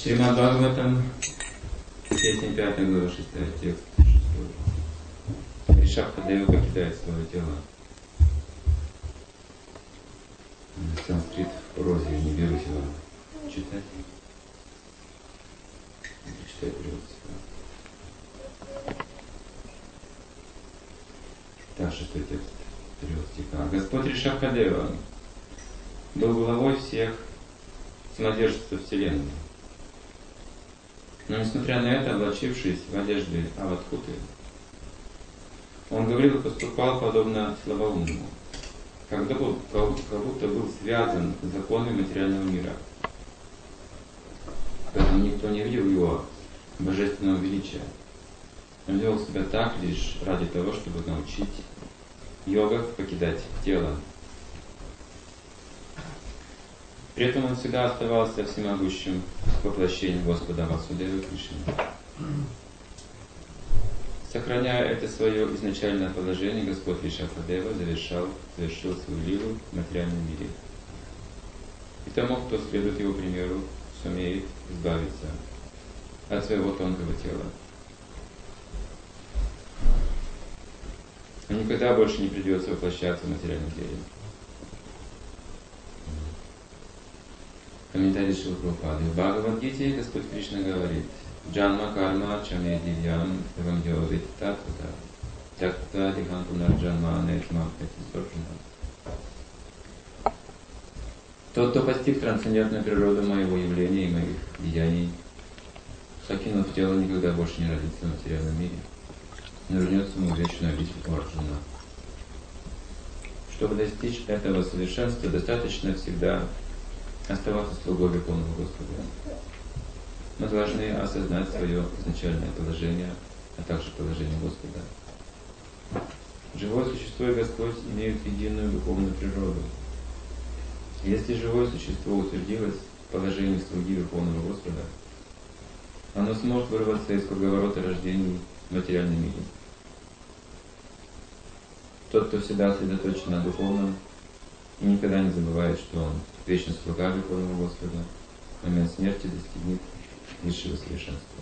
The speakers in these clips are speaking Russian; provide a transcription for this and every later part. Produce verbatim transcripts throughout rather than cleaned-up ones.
Шримад Бхагаватам, песня пятая, глава шестая, текст шестой. Ришабхадева покидает свое тело. Санскрит в прозе не берусь его читать. Читаю перевод стиха. Так, шестой текст, перевод стиха. Господь Ришабхадева был главой всех самодержцев Вселенной. Но несмотря на это, облачившись в одежды Авадхуты, он говорил и поступал подобно слабоумному, как будто, как будто был связан с законами материального мира. Поэтому никто не видел его божественного величия. Он вел себя так лишь ради того, чтобы научить йогов покидать тело. При этом он всегда оставался всемогущим воплощением Господа Васудевы Кришны. Сохраняя это свое изначальное положение, Господь Ришабхадева завершал, завершил свою лилу в материальном мире. И тому, кто следует его примеру, сумеет избавиться от своего тонкого тела. Он никогда больше не придется воплощаться в материальном теле. Комментарий Шрила Прабхупады. В Бхагавад-гите Господь Кришна говорит: Джанма карма чаме дивьям эвам йовит татвата тактва дихан пунарджанма нетма этисорджана. Тот, кто постиг трансцендентную природу моего явления и моих деяний, покинув тело, никогда больше не родится в материальном мире, но вернется ему в вечную обитель Арджуна. Чтобы достичь этого совершенства, достаточно всегда оставаться слугой Верховного Господа. Мы должны осознать свое изначальное положение, а также положение Господа. Живое существо и Господь имеют единую духовную природу. Если живое существо утвердилось в положении слуги Верховного Господа, оно сможет вырваться из круговорота рождений в материальном мире. Тот, кто всегда сосредоточен на духовном и никогда не забывает, что он вечный слуга Верховного Господа, в момент смерти достигнет высшего совершенства.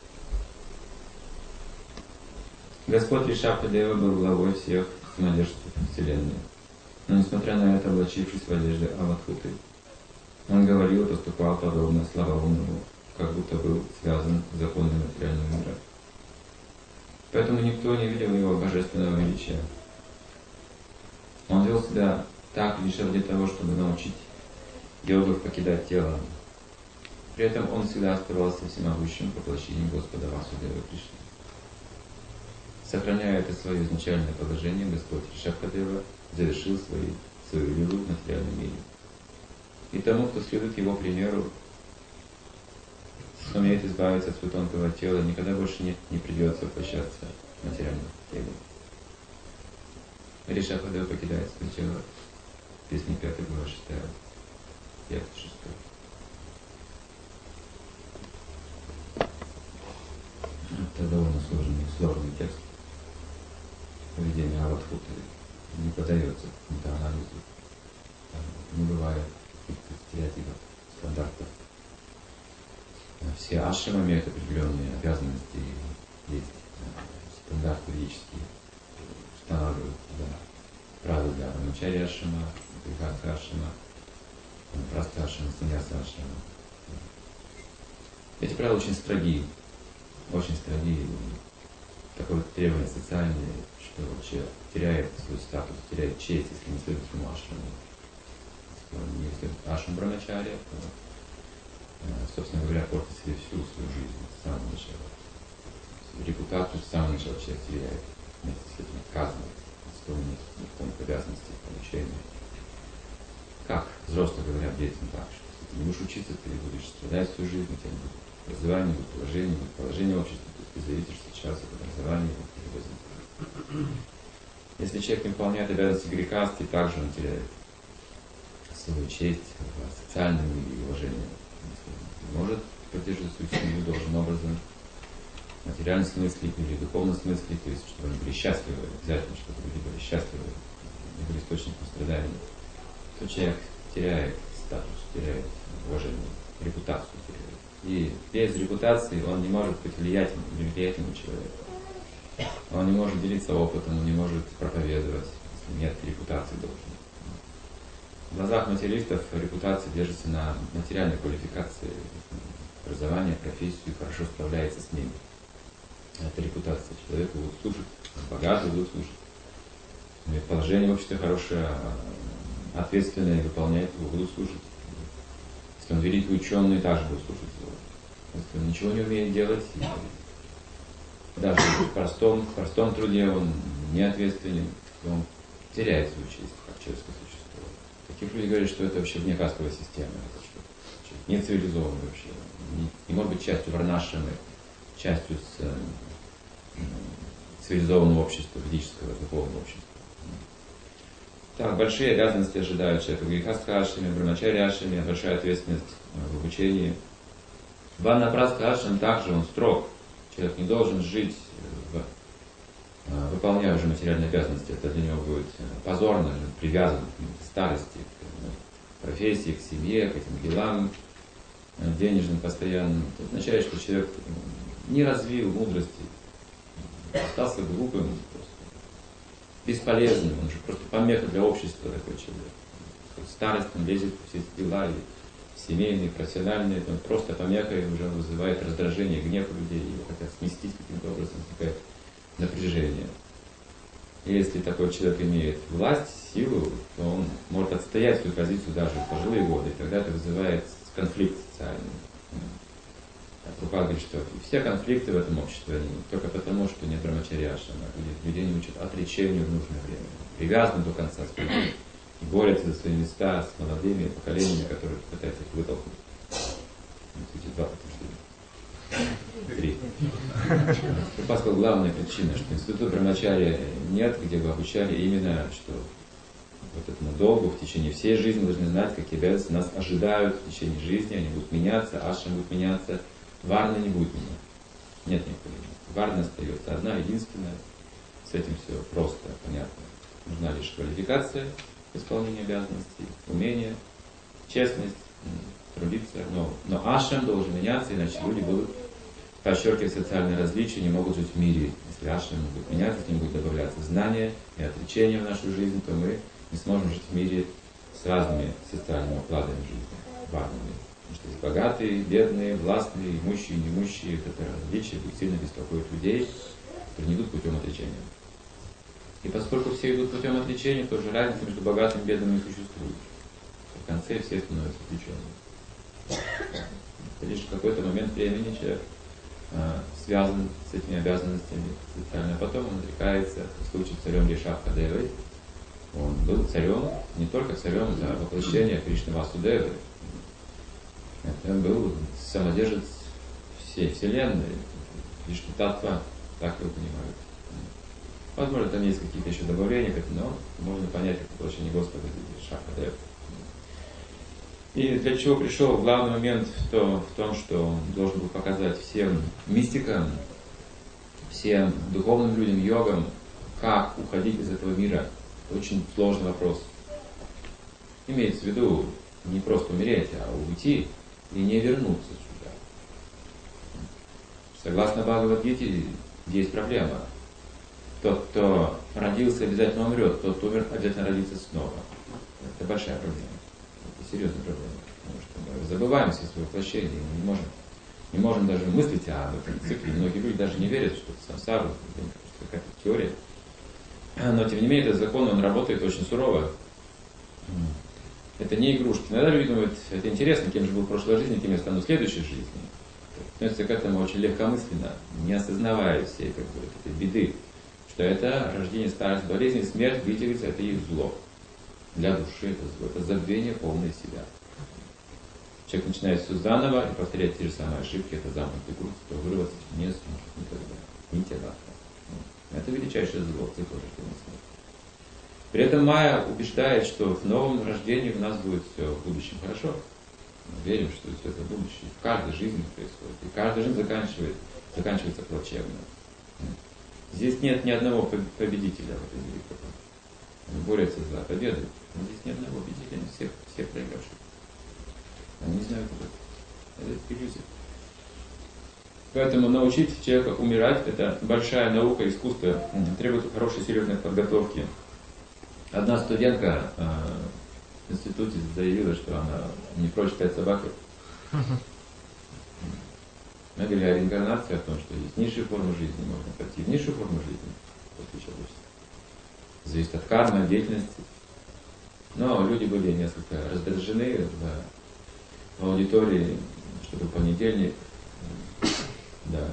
Господь Ришабхадева был главой всех самодержцев Вселенной. Но несмотря на это, облачившись в одежды Авадхуты, он говорил и поступал подобно слабоумному, как будто был связан с законами материального мира. Поэтому никто не видел его божественного величия. Он вел себя так лишь ради того, чтобы научить йогов покидать тело. При этом он всегда оставался всемогущим воплощением Господа Васудевы Кришны. Сохраняя это свое изначальное положение, Господь Ришабхадева завершил свои, свою лилу в материальном мире. И тому, кто следует его примеру, сумеет избавиться от своего тонкого тела, никогда больше не, не придется воплощаться в материальном теле. Ришабхадева покидает свое тело. Песня пятая, глава шестая. Текст шестой. Это довольно сложный, сложный текст. Поведение Авадхуты не поддается какому-то анализу. Не бывает каких-то стереотипов, стандартов. Все ашрамы имеют определенные обязанности и есть стандарты ведические, устанавливают да, правила для брамачарья ашрама, грихастха ашрама, праста ашрама, саньяса ашрама. Эти правила очень строги, очень строги. Такое требование социальное, что человек теряет свой статус, теряет честь, если не следует своему ашраму. Если он не следует ашрам брамачарья, то, собственно говоря, портит себе всю свою жизнь с самого начала. Репутацию с самого начала человек теряет, вместе с этим отказывает от исполнения никаких обязанностей получения. Как взрослые говорят детям так, что если ты не будешь учиться, ты будешь страдать всю жизнь, у тебя не будет образования, не будет положения, не будет положения в обществе, то есть ты зависишь сейчас от образования и возможности. Если человек не выполняет обязанности грехасти, также он теряет свою честь, социальное уважение. Может поддерживать свою семью должным образом, в материальном смысле или в духовном смысле, то есть чтобы они были счастливы, обязательно, чтобы люди были счастливы, не были источником страданий, то человек теряет статус, теряет уважение, репутацию теряет. И без репутации он не может быть влиятельным, влиятельным человеком. Он не может делиться опытом, он не может проповедовать, если нет репутации должной. В глазах материалистов репутация держится на материальной квалификации, образование, профессию, хорошо справляется с ними. Это репутация. Человека будут слушать, богатый будут слушать. Имеет положение в обществе хорошее, ответственное, выполняет его, будут слушать. Если он великий ученый, также будут слушать его. Если он ничего не умеет делать, даже в простом, в простом труде он не ответственен, он теряет свою честь как человеческое существо. Таких людей говорят, что это вообще вне кастовой системы, это что не цивилизованный вообще, не, не может быть частью варнашамы, частью с, э, цивилизованного общества, ведического, духовного общества. Так, большие обязанности ожидают человека в грехастха-ашраме, в брамачарья-ашраме, большая ответственность в обучении. Ваннапрастха-ашрам также он строг. Человек не должен жить, в, выполняя уже материальные обязанности. Это для него будет позорно, привязан к старости, к профессии, к семье, к этим делам денежным постоянным. Это означает, что человек не развил мудрости, остался глупым, бесполезным, он же просто помеха для общества такой человек. Старость, он лезет в все эти дела, и семейные, профессиональные, он просто помеха, и уже вызывает раздражение, гнев у людей, его хотят сместить каким-то образом, возникает напряжение. И если такой человек имеет власть, силу, то он может отстоять свою позицию даже в пожилые годы, и тогда это вызывает конфликт социальный. Прабхупада говорит, что все конфликты в этом обществе, они только потому, что нет брамачарья-ашрама, людей не учат отречению в нужное время, привязаны до конца своей жизни и борются за свои места с молодыми поколениями, которые пытаются их вытолкнуть. Эти два подтверждения. Три. Прабхупада сказал, главная причина, что института брамачарья нет, где бы обучали именно, что вот этому долгу в течение всей жизни должны знать, какие обязанности нас ожидают в течение жизни, они будут меняться, ашрам будет меняться. Варна не будет менять. Нет необходимости. Варна остается одна, единственная. С этим все просто, понятно. Нужна лишь квалификация к исполнению обязанностей, умение, честность, трудиться. Но, но ашрам должен меняться, иначе люди будут подчеркивать социальные различия, не могут жить в мире. Если ашрам будет меняться, с ним будет добавляться знания и отречения в нашу жизнь, то мы не сможем жить в мире с разными социальными укладами жизни, варнами. Потому что есть богатые, бедные, властные, имущие, неимущие. Это различие будет сильно беспокоить людей, которые не идут путем отречения. И поскольку все идут путем отречения, то же разница между богатым и бедным не существует. В конце все становятся отреченными. Это лишь в какой-то момент времени человек а, связан с этими обязанностями социально. А потом он отрекается, в случае с царем Ришабхадевой. Он был царем, не только царем за воплощение Кришны Васудевы. Это был самодержец всей Вселенной. Вишну Татва, так его понимают. Возможно, там есть какие-то еще добавления, но можно понять, как воплощение Господа Шакадев. И для чего пришел главный момент в, то, в том, что он должен был показать всем мистикам, всем духовным людям, йогам, как уходить из этого мира. Очень сложный вопрос. Имеется в виду не просто умереть, а уйти и не вернуться сюда. Согласно Бхагавад-гите, есть проблема. Тот, кто родился, обязательно умрет. Тот, кто умер, обязательно родится снова. Это большая проблема. Это серьезная проблема. Потому что мы забываем все свои воплощения. Мы не можем, не можем даже мыслить об этом цикле. Многие люди даже не верят, что это сансара, что какая-то теория. Но, тем не менее, этот закон, он работает очень сурово. Это не игрушки. Иногда люди думают, это интересно, кем же был в прошлой жизни, кем я стану в следующей жизни. Относятся к этому очень легкомысленно, не осознавая всей как бы, этой беды, что это рождение, старость, болезнь, смерть, вытягивается, это их зло. Для души это зло, это забвение полное себя. Человек начинает все заново и повторяет те же самые ошибки, это замкнутый круг, то вырваться не сможет никогда. Не тебя. Это величайшее зло, цикл рождения смерти. При этом Майя убеждает, что в новом рождении у нас будет все в будущем хорошо. Мы верим, что все это будущее в каждой жизни происходит. И каждая жизнь заканчивает, заканчивается плачевно. Здесь нет ни одного победителя в этой мире. Они борются за победу. Но здесь ни одного победителя, они всех, всех проигравших. Они не знают об этом. Это иллюзия. Поэтому научить человека умирать – это большая наука, искусство, требует хорошей серьезной подготовки. Одна студентка э, в институте заявила, что она не прочь стать собакой. Мы говорили о реинкарнации, о том, что есть низшие формы жизни, можно пойти в низшую форму жизни после человечества. Зависит от кармы, от деятельности. Но люди были несколько раздражены в, в аудитории, что был понедельник. Да.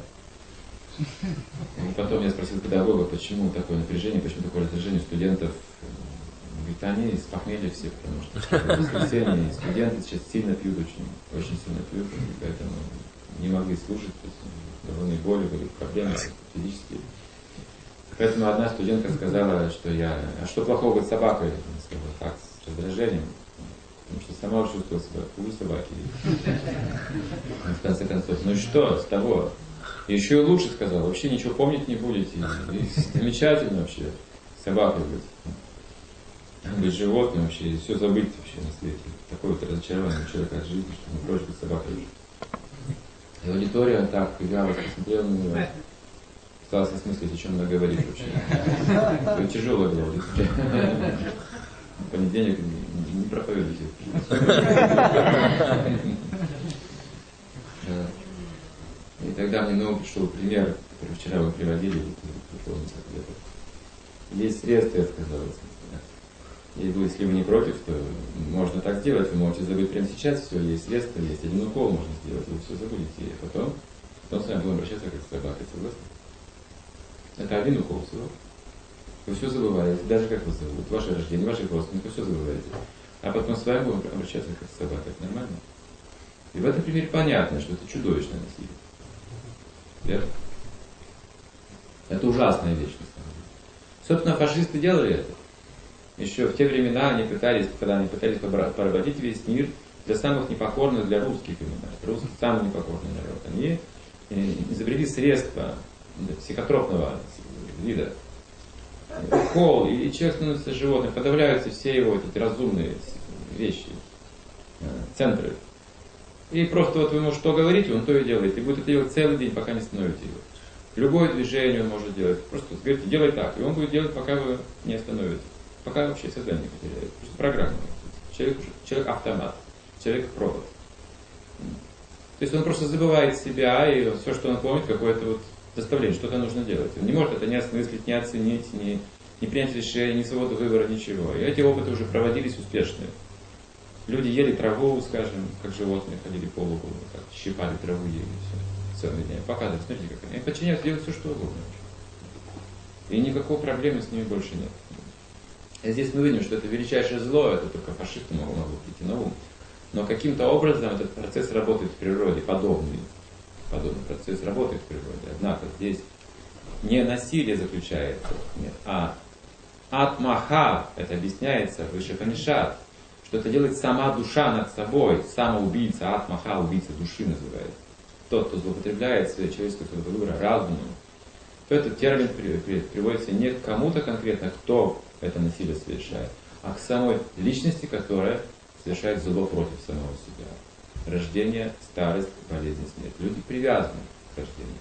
И потом я спросил педагога, почему такое напряжение, почему такое раздражение у студентов. Говорит, они из похмелья все, потому что в воскресенье студенты сейчас сильно пьют, очень, очень сильно пьют, и поэтому не могли слушать, довольно боли были, проблемы физические. Поэтому одна студентка сказала, что я, а что плохого быть собакой? Я сказала, так, с раздражением, потому что сама уже чувствовала себя хуже собаки. И в конце концов, ну и что с того? Еще и лучше сказала, вообще ничего помнить не будете. И замечательно вообще собакой быть. Быть животным вообще, и все забыть вообще на свете. Такое вот разочарование у человека от жизни, что не прочь быть собакой. И аудитория так вяло посмотрела на него. Сталось осмыслить, о чем она говорит вообще. Тяжелая была аудитория. В понедельник не проповедуйте. И тогда мне новый пришел пример, который вчера вы приводили. Есть средства, я сказал. И если вы не против, то можно так сделать. Вы можете забыть прямо сейчас все, есть средства, есть один укол можно сделать, вы все забудете. И потом, потом с вами будем обращаться как с собакой, согласны? Это один укол всего. Вы все забываете, даже как вас зовут, ваше рождение, ваших родственников, вы все забываете. А потом с вами будем обращаться как с собакой, это нормально? И в этом примере понятно, что это чудовищное насилие. Верно? Это ужасная вещь, на самом деле. Собственно, фашисты делали это. Еще в те времена они пытались, когда они пытались поработить весь мир для самых непокорных, для русских именно. Русские самый непокорный народ. Они изобрели средства психотропного вида. Укол, и человек становится животным, подавляются все его эти разумные вещи, центры. И просто вот вы ему что говорите, он то и делает. И будет это делать целый день, пока не остановите его. Любое движение он может делать. Просто говорите, делай так. И он будет делать, пока вы не остановите. Пока вообще сознание не потеряет. Просто программа. Человек, человек автомат. Человек робот. То есть он просто забывает себя, и все, что он помнит, какое-то вот заставление, что-то нужно делать. Он не может это не осмыслить, не оценить, не, не принять решение, ни свободу выбора, ничего. И эти опыты уже проводились успешные. Люди ели траву, скажем, как животные, ходили по лугу, так, щипали траву, ели все. Целый день. Показывали, смотрите, как они. Они подчиняются, делают все, что угодно. И никакой проблемы с ними больше нет. И здесь мы видим, что это величайшее зло, это только фашисты могут, могут прийти на ум. Но каким-то образом этот процесс работает в природе, подобный. Подобный процесс работает в природе. Однако здесь не насилие заключается, нет, а атмаха, это объясняется выше Панишат, что это делает сама душа над собой, самоубийца, атмаха, убийца души называется. Тот, кто злоупотребляет своей человеческой свободой выбора разумом, то этот термин приводится не к кому-то конкретно, кто это насилие совершает, а к самой личности, которая совершает зло против самого себя. Рождение, старость, болезнь, смерть. Люди привязаны к рождению.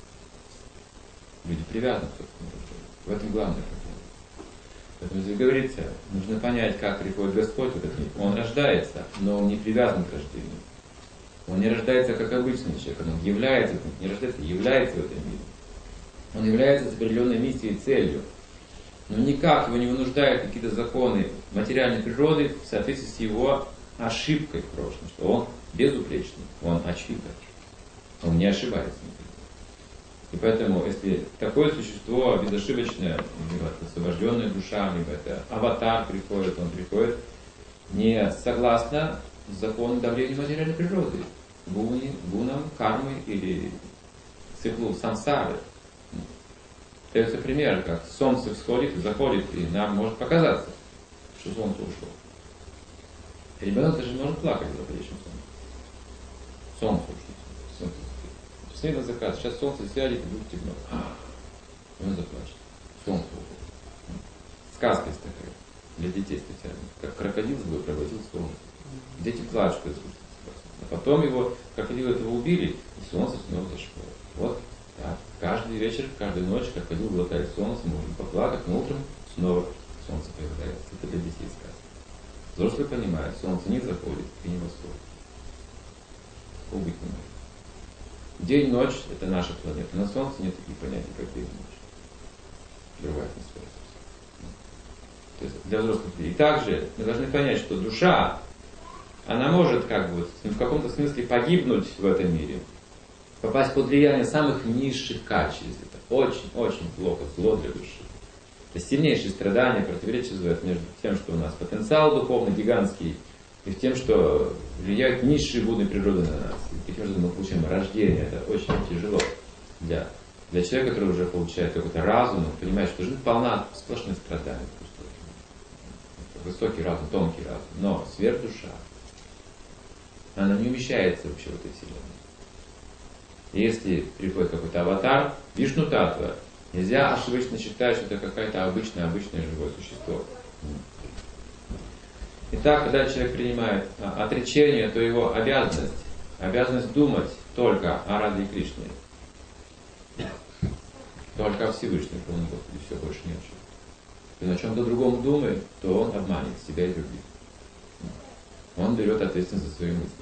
Люди привязаны к собственному рождению. В этом главная проблема. Поэтому здесь говорится, нужно понять, как приходит Господь в этот мир. Он рождается, но он не привязан к рождению. Он не рождается как обычный человек, он является, не рождается, является в этом мире. Он является с определенной миссией и целью. Но никак его не вынуждают какие-то законы материальной природы в соответствии с его ошибкой в прошлом, что он безупречный, он очевидный, он не ошибается никогда. И поэтому, если такое существо безошибочное, либо это освобожденная душа, либо это аватар приходит, он приходит не согласно закону давления материальной природы, гуни, гунам, кармы или циклу сансары. Дается пример, как солнце всходит и заходит, и нам может показаться, что солнце ушло. И ребенок даже может плакать в заходящем солнце. Солнце ушло. Солнце. Посмотри на закат. Сейчас солнце сядет и будет темно. И он заплачет. Солнце ушло. Сказка есть такая. Для детей специально. Как крокодил злой проводил солнце. Дети плачут. Потом его, крокодилы этого убили, и солнце снова зашло. Вот так. Каждый вечер, каждую ночь крокодил глотает солнце, может поплакать, но утром снова солнце появляется. Это для детей сказано. Взрослый понимает, солнце не заходит и не восходит. Убыть не может. День-ночь – это наша планета. На Солнце нет таких понятий, как день-ночь. Другая атмосфера. То есть для взрослых людей. И также мы должны понять, что душа, она может как бы в каком-то смысле погибнуть в этом мире, попасть под влияние самых низших качеств. Это очень-очень плохо, зло для души. Это сильнейшие страдания, противоречие между тем, что у нас потенциал духовный, гигантский, и в тем, что влияют низшие будни природы на нас. И таким образом мы получаем рождение. Это очень тяжело для, для человека, который уже получает какой-то разум, он понимает, что жизнь полна сплошных страданий. Высокий разум, тонкий разум. Но сверхдуша, она не умещается вообще в этой вселенной. И если приходит какой-то аватар, Вишну Татва, нельзя ошибочно считать, что это какое-то обычное, обычное живое существо. Итак, когда человек принимает отречение, то его обязанность, обязанность думать только о Раде и Кришне. Только о Всевышнем, кроме Господа, все, больше ни о чем. Если о чем-то другом думает, то он обманет себя и других. Он берет ответственность за свои мысли.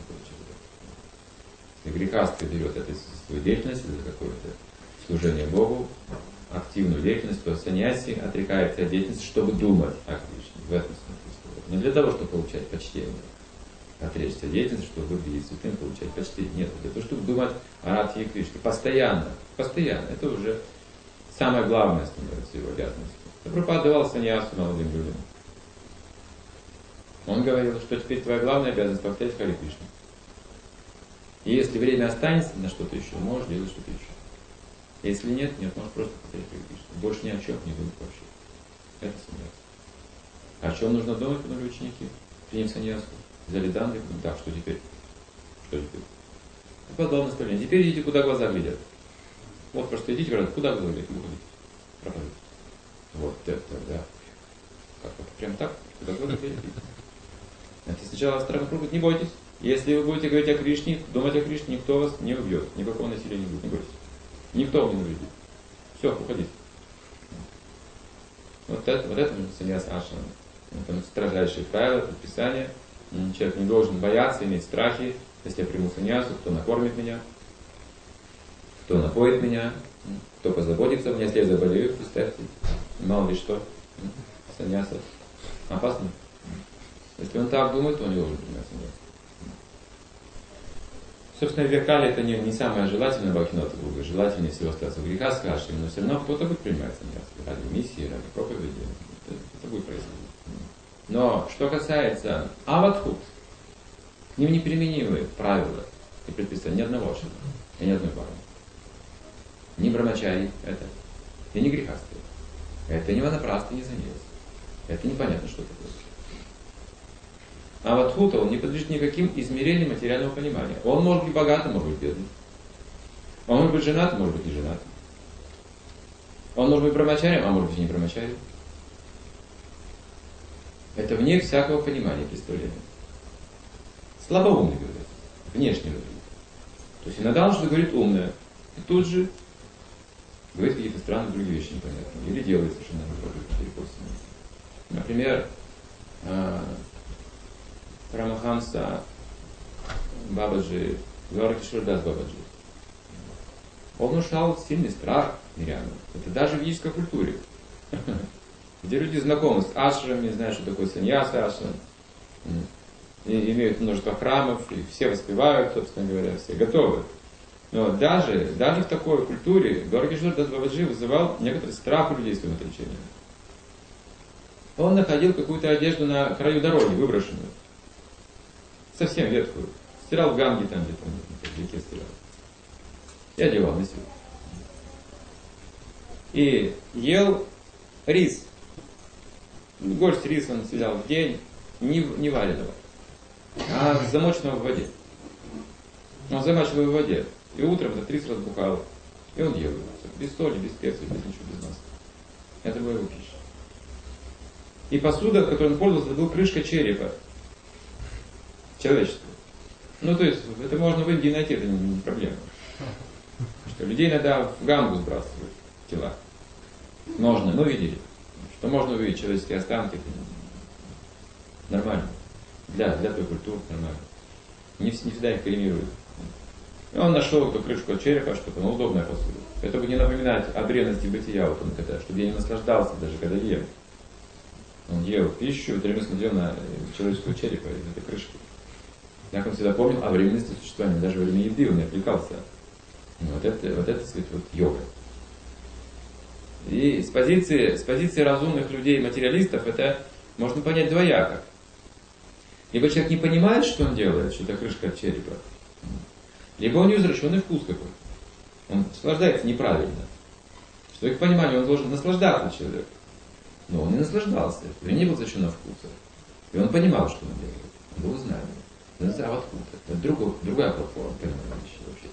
Если грехастый берет ответственность за свою деятельность, за какое-то служение Богу, активную деятельность, то саньяси отрекается от деятельности, чтобы думать о Кришне. В этом смысле. Не для того, чтобы получать почтение. Отречься от деятельности, чтобы выглядеть святым, получать почтение. Нет, для того, чтобы думать о Радхе и Кришне. Постоянно. Постоянно. Это уже самое главное становится его обязанностью. Прабхупада давал саньясу молодым людям. Он говорил, что теперь твоя главная обязанность повторять Харе Кришну. И если время останется на что-то еще, можешь делать что-то еще. Если нет, нет, можешь просто повторять Харе Кришну. Больше ни о чем не думать вообще. Это саньяса. О чем нужно думать, поняли ученики? Приняв саньясу, взяли данные, так, что теперь? Что теперь? Подал наставление. Теперь идите, куда глаза глядят. Вот просто идите, говорят, куда глаза глядят, выходите. Проходите. Вот это, да. Как это? Прям так? Куда глаза глядят? Это сначала страх пробует, не бойтесь. Если вы будете говорить о Кришне, думать о Кришне, никто вас не убьет. Никакого насилия не будет, не бойтесь. Никто вам не навредит. Все, уходите. Вот это, вот это саньяса ашрама. Это строжайшие правила, предписания. Человек не должен бояться, иметь страхи. Если я приму саньясу, кто накормит меня, кто напоит меня, кто позаботится о мне, если я заболею, представьте. Мало ли что. Саньяса опасно. Если он так думает, то он не должен принимать саньясу. Собственно, векали это не, не самое желательное бхактинатха друга. Желательнее всего остаться в греха с кашей, но все равно кто-то будет принимать саньясу. Ради миссии, ради проповеди. Это, это будет происходить. Но что касается аватхут, к ним неприменимы правила и предписания ни одного ашрама, и ни одной пары. Ни брамачари это, и ни грехастые. Это не ванапраста, не занялся. Это непонятно, что такое. Аватхута, он не подлежит никаким измерениям материального понимания. Он может быть богатым, может быть бедным. Он может быть женатым, может быть не женатым. Он может быть брамачарием, а может быть и не брамачарием. Это вне всякого понимания представления. Слабоумный говорит, внешне говорит. То есть иногда он что-то говорит умное, и тут же говорит какие-то странные другие вещи непонятные. Или делает совершенно перекосами. Например, Парамахамса Бабаджи, Гауракишвардас Бабаджи. Он внушал сильный страх мирянам. Это даже в ведической культуре. Где люди знакомы с ашрамами, знают, что такое саньяса ашрам, и имеют множество храмов, и все воспевают, собственно говоря, все готовы. Но даже, даже в такой культуре Гауракишвардас Бабаджи вызывал некоторый страх у людей своим отречением. Он находил какую-то одежду на краю дороги, выброшенную. Совсем ветхую. Стирал в Ганге там где-то, в реке стирал. И одевал, носил. И ел рис. Горсть риса он съедал в день, не, не вареного, а замоченного в воде. Он замачивал в воде. И утром этот рис разбухал. И он ел его. Без соли, без специй, без ничего, без масла. Это была его пища. И посуда, которой он пользовался, была крышка черепа. Человеческая. Ну, то есть, это можно в Индии найти, это не, не проблема. Что людей иногда в Гангу сбрасывают, тела. Можно, мы видели, что можно увидеть человеческие останки. Нормально. Для, для той культуры нормально. Не, не всегда их кремируют. И он нашел эту крышку от черепа, что-то, ну, удобная посуда. Это бы не напоминать о древности бытия, вот он когда, чтобы я не наслаждался даже, когда ел. Он ел пищу, и все время смотрел на человеческого черепа из этой крышки. Так он всегда помнил о временности существования, даже во время еды он не отвлекался. Вот это, вот это сказать, вот йога. И с позиции, с позиции разумных людей, материалистов, это можно понять двояко. Либо человек не понимает, что он делает, что это крышка от черепа, либо у него извращенный вкус какой-то. Он наслаждается неправильно. Что их понимание, он должен наслаждаться человек. Но он не наслаждался, у него не было извращенного вкуса. И он понимал, что он делает. Он был знанием. Это здравоткуда. Это другая, другая платформа понимания вещей вообще.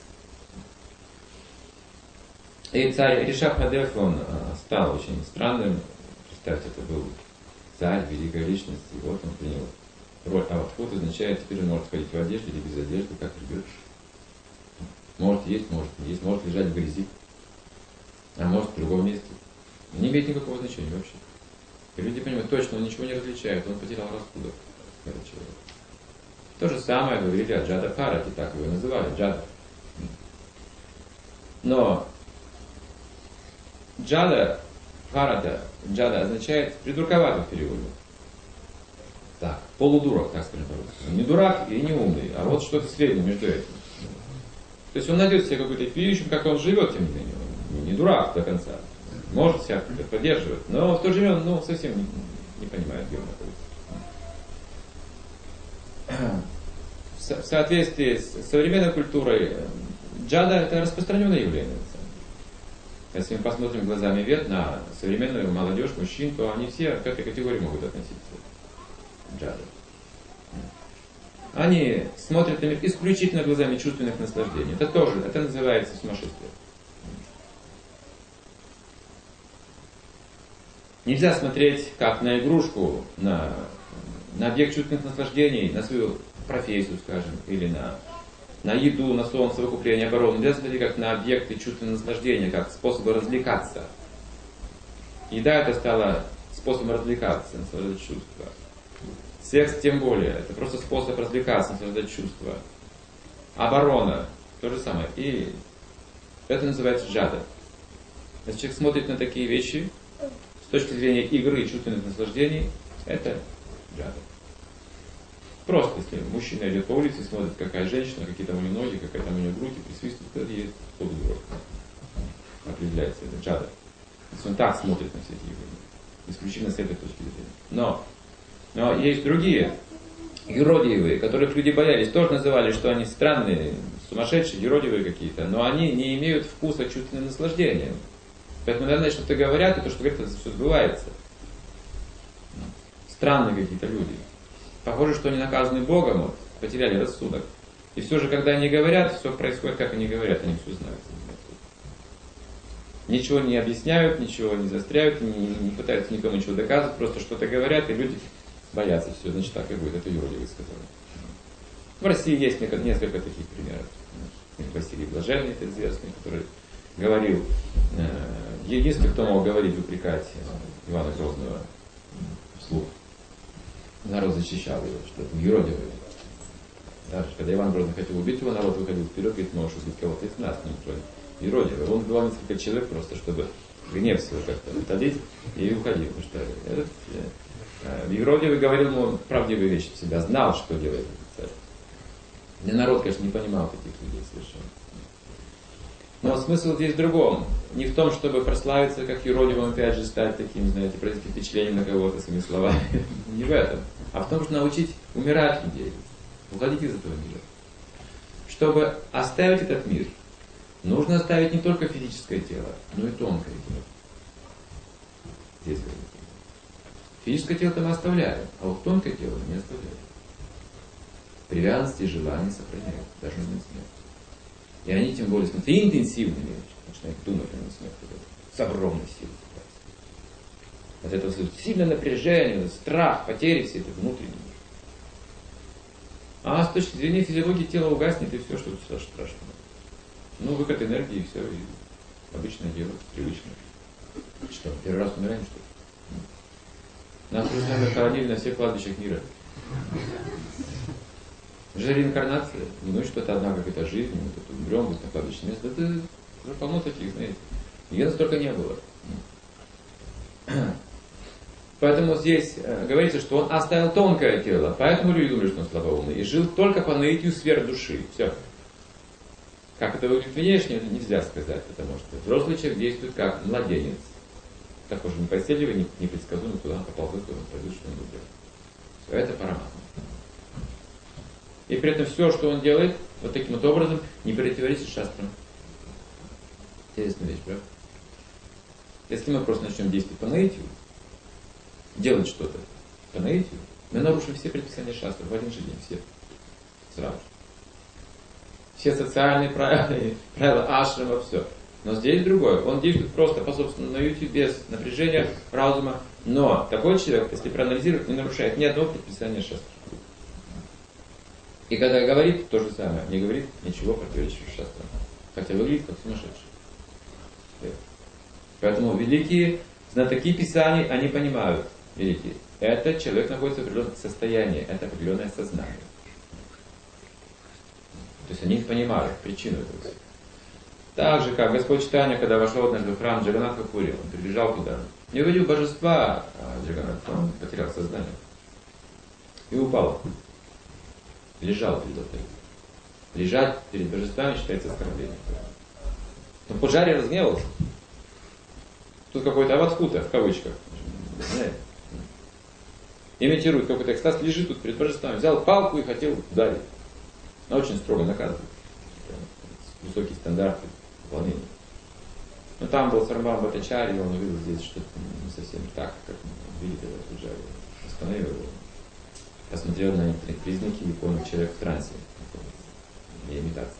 И царь Ришабхадев, он стал очень странным. Представьте, это был царь, великая личность, и вот он принял роль аватхут, означает, теперь он может ходить в одежде или без одежды, как любишь. Может есть, может не есть, может лежать в грязи, а может в другом месте. Не имеет никакого значения вообще. И люди понимают, точно он ничего не различает, он потерял рассудок, этот человек. То же самое говорили о Джада Бхарате, так его называли, Джада. Но Джада, Бхарата, Джада означает придурковатый в переводе. Так, полудурак, так скажем по-русски. Не дурак и не умный, а вот что-то среднее между этим. То есть он найдет себе какую-то пищу, как он живет, тем не менее. Он не дурак до конца. Может себя поддерживать, но в то же время он ну, совсем не, не понимает, где он находится. В соответствии с современной культурой, джада это распространенное явление. Если мы посмотрим глазами вверх на современную молодежь, мужчин, то они все к этой категории могут относиться. Джада. Они смотрят на мир исключительно глазами чувственных наслаждений. Это тоже, это называется сумасшествие. Нельзя смотреть как на игрушку, на, на объект чувственных наслаждений, на свою профессию, скажем, или на, на еду, на сон, совокупление, оборону. Нельзя смотреть как на объекты чувственного наслаждения, как способы развлекаться. Еда это стала способом развлекаться, наслаждать чувства. Секс тем более, это просто способ развлекаться, наслаждать чувства. Оборона, то же самое. И это называется джада. Если человек смотрит на такие вещи, с точки зрения игры и чувственных наслаждений, это джада. Просто, если мужчина идет по улице и смотрит, какая женщина, какие там у нее ноги, какая там у нее грудь, и присвистывает, это есть полудурок. Определяется, это джада. Если он так смотрит на все эти явления, исключительно с этой точки зрения. Но Но есть другие, юродивые, которых люди боялись, тоже называли, что они странные, сумасшедшие, юродивые какие-то, но они не имеют вкуса чувственным наслаждением. Поэтому, наверное, что-то говорят, и то, что говорят, это все сбывается. Странные какие-то люди. Похоже, что они наказаны Богом, вот, потеряли рассудок. И все же, когда они говорят, все происходит, как они говорят, они все знают. Ничего не объясняют, ничего не застряют, не, не пытаются никому ничего доказывать, просто что-то говорят, и люди боятся, все, значит так и будет, это юродивый сказал. В России есть несколько таких примеров. Василий Блаженный, это известный, который говорил, единственный, кто мог говорить, выпрекать Ивана Грозного вслух. Народ защищал его, что это юродивый. Даже когда Иван Грозный хотел убить его, народ выходил вперед, говорит, можешь убить кого-то из нас, не юродивый. Он убивал несколько человек просто, чтобы гнев свой как-то утолить, и уходил. Потому что этот юродивый говорил ему правдивые вещи всегда, знал, что делает этот царь. И народ, конечно, не понимал таких людей совершенно. Но смысл здесь в другом. Не в том, чтобы прославиться как юродивым, опять же, стать таким, знаете, произвести впечатление на кого-то своими словами. Не в этом. А в том, что научить умирать людей. Уходить из этого мира. Чтобы оставить этот мир, нужно оставить не только физическое тело, но и тонкое тело. Здесь говорится. Физическое тело мы оставляем, а вот тонкое тело мы не оставляем. Привязанности и желания сохраняют, даже на смерть. И они тем более становятся интенсивными, начинают думать о смерти с огромной силой. От этого сильное напряжение, страх, потери все это внутренние. А с точки зрения физиологии тело угаснет, и все, что тут страшного. Ну, выход энергии, и все, и обычное дело, привычно. Что, первый раз умираем, что ли? Нас уже с нами хоронили на всех кладбищах мира. Же реинкарнация, не ну что это одна какая-то жизнь, мы тут умрем, тут на кладбище место. Это уже полно таких, знаете. Ее настолько не было. Поэтому здесь э, говорится, что он оставил тонкое тело, поэтому люди думали, что он слабоумный, и жил только по наитию сфер души. Все. Как это выглядит внешне, нельзя сказать, потому что взрослый человек действует как младенец. Такой же непоседливый, непредсказуемый, куда он попал, куда он пойдет, что он будет делать. Все это параматма. И при этом все, что он делает, вот таким вот образом, не противоречит шастрам. Интересная вещь, правда? Если мы просто начнем действовать по наитию, делать что-то по наитию, мы нарушим все предписания шастров в один же день, все. Сразу же. Все социальные правила, правила ашрама, все. Но здесь другое. Он действует просто по собственному наитию, без напряжения разума. Но такой человек, если проанализировать, не нарушает ни одного предписания шастров. И когда говорит, то же самое, не говорит ничего противоречащего шастрам. Хотя выглядит как сумасшедший. Поэтому великие знатоки Писаний, они понимают, великие, этот человек находится в определенном состоянии, это определенное сознание. То есть они понимают причину этого. Так же, как Господь Чайтанья, когда вошел однажды в храм Джаганнатха-Пури, он прибежал туда, не увидел божества Джаганнатха, он потерял сознание. И упал. Лежал перед алтарем. Лежать перед божествами считается оскорблением. Но Пуджари разгневался. Тут какой-то аватхута, в кавычках. Имитирует какой-то экстаз, лежит тут перед божествами. Взял палку и хотел ударить. Но очень строго наказывает. Высокие стандарты выполнения. Но там был Сарвабхаума Бхаттачарья, он увидел здесь что-то не совсем так, как он видит это Пуджари. Остановил его. Посмотрел на некоторые признаки и понял, человек в трансе. Не имитация.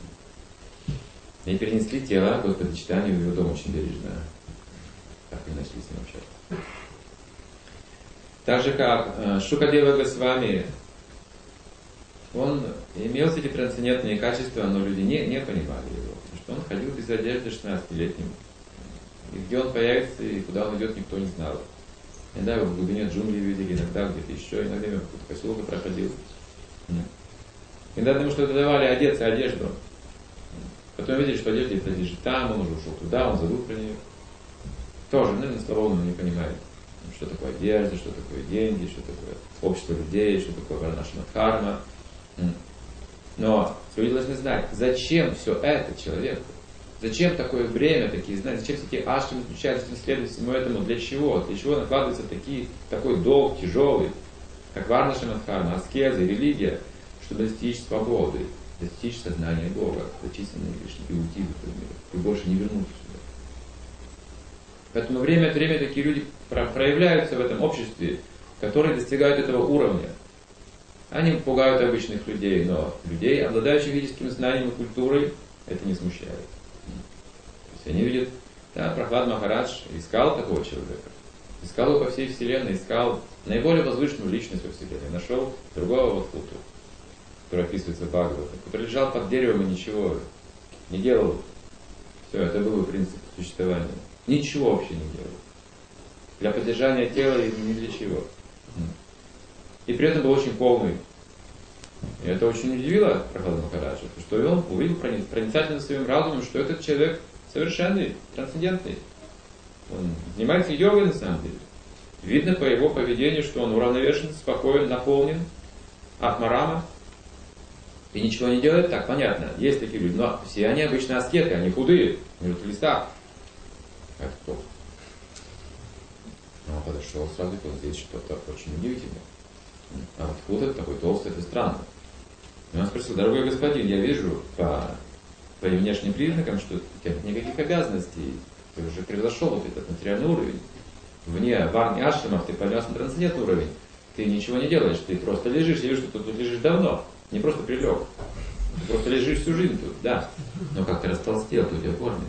И перенесли тело Господа Чайтаньи в его дом очень бережно. Так и начали с ним общаться. Так же как Шукадева Госвами, он имел эти трансцендентные качества, но люди не, не понимали его. Потому что он ходил без одежды шестнадцатилетним. И где он появится и куда он идет, никто не знал. Иногда его в глубине джунглей видели, иногда где-то еще, иногда в какой-то поселок проходил. Иногда потому что это давали одеться одежду. Потом видели, что одежда это лежит там, он уже ушел туда, он забыл про нее. Тоже, наверное, словно он не понимает, что такое одежда, что такое деньги, что такое общество людей, что такое варнашамадхарма. Но люди должны знать, зачем все это человеку. Зачем такое время, такие знания, зачем все эти ашрамы изучаются, зачем следует всему этому, для чего? Для чего накладывается такие, такой долг тяжелый, как варнашамадхарма, аскеза, религия, чтобы достичь свободы, достичь сознания Бога, зачисленной Кришны, и уйти в этот мир, и больше не вернуться сюда. Поэтому время от времени такие люди проявляются в этом обществе, которые достигают этого уровня. Они пугают обычных людей, но людей, обладающих ведическим знанием и культурой, это не смущает. То есть они видят, да, Прахлад Махарадж искал такого человека, искал его по всей вселенной, искал наиболее возвышенную личность во вселенной, нашел другого Аватхуту, который описывается в Бхагаватам, который лежал под деревом и ничего не делал. Все, это был принцип существования. Ничего вообще не делал. Для поддержания тела и ни для чего. И при этом был очень полный. И это очень удивило Прахлада Махараджа, что он увидел проницательно своим разумом, что этот человек совершенный, трансцендентный. Он занимается йогой на самом деле. Видно по его поведению, что он уравновешен, спокоен, наполнен, атмарама. И ничего не делает, так понятно. Есть такие люди, но все они обычно аскеты, они худые, они в лесах. Это кто? Но он подошел сразу и понял, здесь что-то очень удивительное. А вот худой такой толстый, это странно. И он спросил: дорогой господин, я вижу по твоим внешним признакам, что у тебя нет никаких обязанностей. Ты уже превзошел вот этот материальный уровень. Вне варни ашрамов ты поднялся на трансцендентный уровень. Ты ничего не делаешь, ты просто лежишь. Я вижу, что ты тут лежишь давно. Не просто прилег. Ты просто лежишь всю жизнь тут, да. Но как ты растолстел, ты у тебя форме.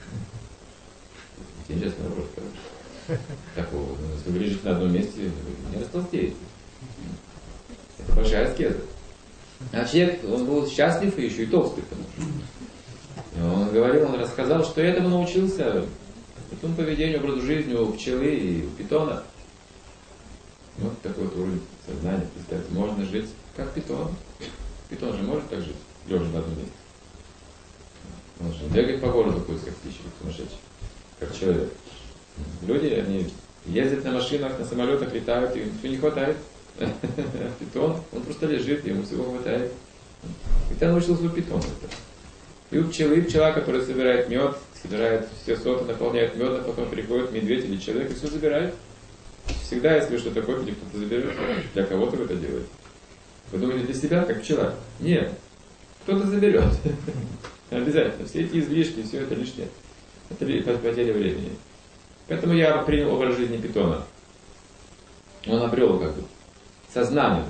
Интересный вопрос, конечно. Такого, если вы лежите на одном месте, вы не растолстеете. Это большая аскеза. А человек, он был счастлив и еще и толстый. И он говорил, он рассказал, что этому научился, этому поведению, образу жизни у пчелы и у питона. Вот такой вот уровень сознания, представьте, можно жить как питон. Питон же может так жить, лежа в одном месте. Он же бегает по городу, какой-то как птичий, сумасшедший, как человек. Люди, они ездят на машинах, на самолетах, летают, им все не хватает. Питон, он просто лежит, ему всего хватает. И ты научился у питона. И у пчелы, пчела, которая собирает мед, собирает все соты, наполняет медом, потом приходит медведь или человек и все забирает. Всегда, если что-то копите, кто-то заберет. Для кого-то вы это делаете. Вы думаете, для себя, как пчела? Нет. Кто-то заберет. Обязательно. Все эти излишки, все это лишнее. Это потеря времени. Поэтому я принял образ жизни питона. Он обрел как бы сознание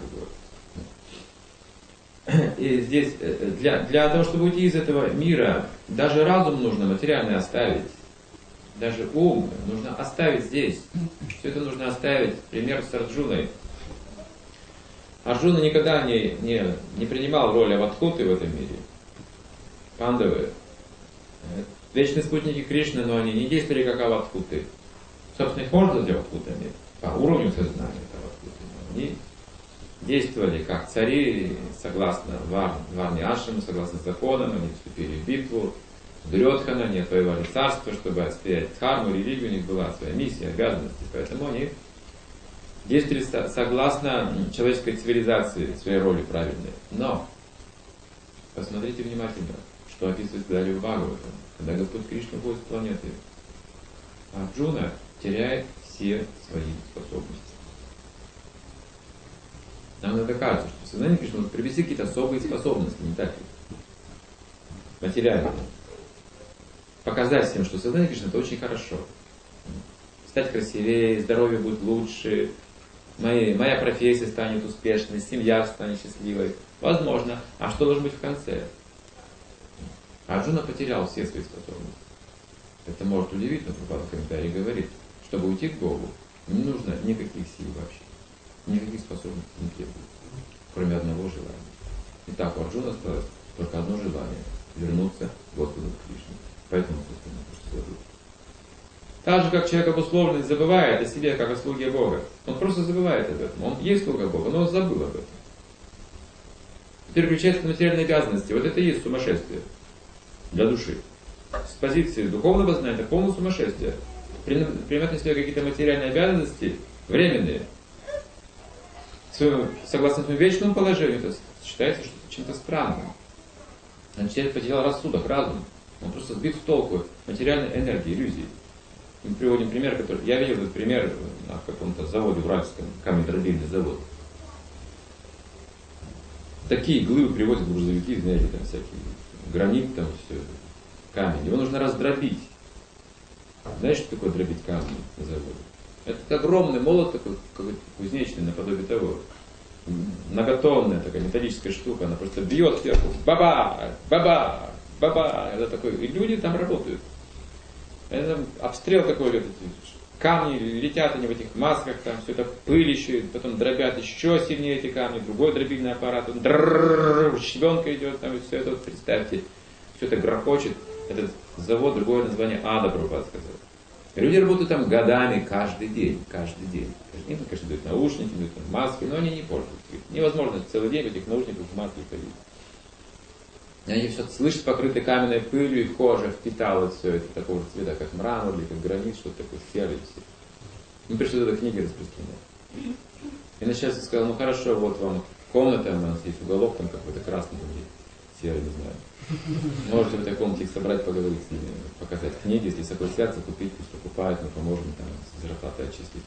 другое. И здесь для, для того, чтобы уйти из этого мира, даже разум нужно материальный оставить. Даже ум нужно оставить здесь. Все это нужно оставить. Пример с Арджуной. Арджуна никогда не, не, не принимал роли Аватхуты в этом мире. Пандавы. Вечные спутники Кришны, но они не действовали как Аватхуты. Собственно, их можно назвать Аватхутами по уровню сознания Аватхуты. Они действовали как цари, согласно Варне Ашраму, согласно законам. Они вступили в битву. Дурьодхана, они отвоевали царство, чтобы отстоять дхарму, религию, у них была своя миссия, обязанности. Поэтому они действовали согласно человеческой цивилизации, своей роли правильной. Но, посмотрите внимательно, что описывает далее в Бхагаватам. Когда Господь Кришна уходит с планеты, Арджуна теряет все свои способности. Нам иногда кажется, что в сознании Кришны может привести какие-то особые способности, не так ли? Материальные. Показать всем, что сознание Кришны это очень хорошо. Стать красивее, здоровье будет лучше, моя, моя профессия станет успешной, семья станет счастливой. Возможно. А что должно быть в конце? Арджуна потерял все свои способности. Это может удивить, но Прабхупада в комментарии говорит, чтобы уйти к Богу, не нужно никаких сил вообще. Никаких способностей не требуется, кроме одного желания. Итак, у Арджуна осталось только одно желание — вернуться к Господу Кришне. Поэтому он так же, как человек обусловленный забывает о себе, как о слуге Бога. Он просто забывает об этом. Он есть слуга Бога, но он забыл об этом. Переключается на материальные обязанности. Вот это и есть сумасшествие для души. С позиции духовного знания это полное сумасшествие. Принимать на себя какие-то материальные обязанности временные. Согласно своему вечному положению, это считается что чем-то странным. Человек потерял рассудок, разум. Он просто сбит в толку материальной энергии, иллюзии. Мы приводим пример, который... Я видел этот пример на каком-то заводе, уральском, камень-дробильный завод. Такие глыбы привозят грузовики, знаете, там всякие, гранит, там все, камень. Его нужно раздробить. Знаешь, что такое дробить камни на заводе? Это огромный молот такой, какой-то кузнечный, наподобие того. Многотонная такая металлическая штука, она просто бьет сверху. Баба! Баба! Баба! Это такой. И люди там работают. Это обстрел такой идет. Камни летят они в этих масках, там все это пыль еще, потом дробят еще сильнее эти камни, другой дробильный аппарат, щебенка идет, там и все это, вот представьте, все это грохочет. Этот завод, другое название ада, Прабхупада сказал. Люди работают там годами, каждый день, каждый день. Им, конечно, дают наушники, дают маски, но они не пользуются. Невозможно целый день в этих наушниках в маске ходить. И они все слышат, покрыты каменной пылью, и кожа впитала все это такого же цвета, как мрамор или как гранит, что-то такое серое все. Мы пришли туда книги распространять. И начальство сказал, ну хорошо, вот вам комната, у нас есть уголок, там какой-то красный или серый, не знаю. Можете в этой комнате их собрать, поговорить с ними, показать книги, если согласятся, купить, пусть покупают, мы поможем там с зарплаты отчислить.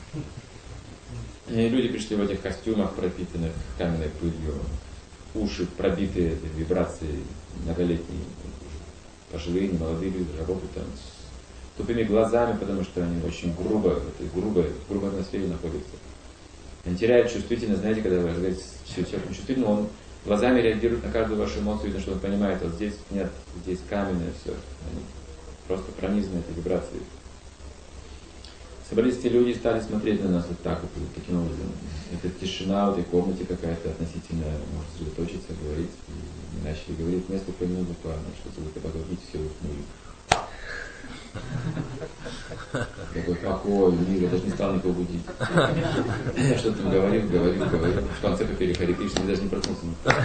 И люди пришли в этих костюмах, пропитанных каменной пылью, уши пробитые этой вибрацией, многолетние, пожилые, немолодые люди работают там с тупыми глазами, потому что они очень грубо, в этой грубой, в грубой атмосфере находятся. Они теряют чувствительность, знаете, когда вы говорите, человек чувствительный, он глазами реагирует на каждую вашу эмоцию, видно, что он понимает, вот здесь нет, здесь каменное все. Они просто пронизаны этой вибрацией. Собрались все люди и стали смотреть на нас вот так вот, вот таким образом. Это тишина в этой комнате какая-то относительно, может сосредоточиться, говорить. И мы начали говорить несколько минут буквально, что-то вы поговорить, все уснули. Такой покой, мир, я даже не стал никого будить. Я что-то говорил, говорил, говорил. В конце попели Харе Кришна, я даже не проснулся.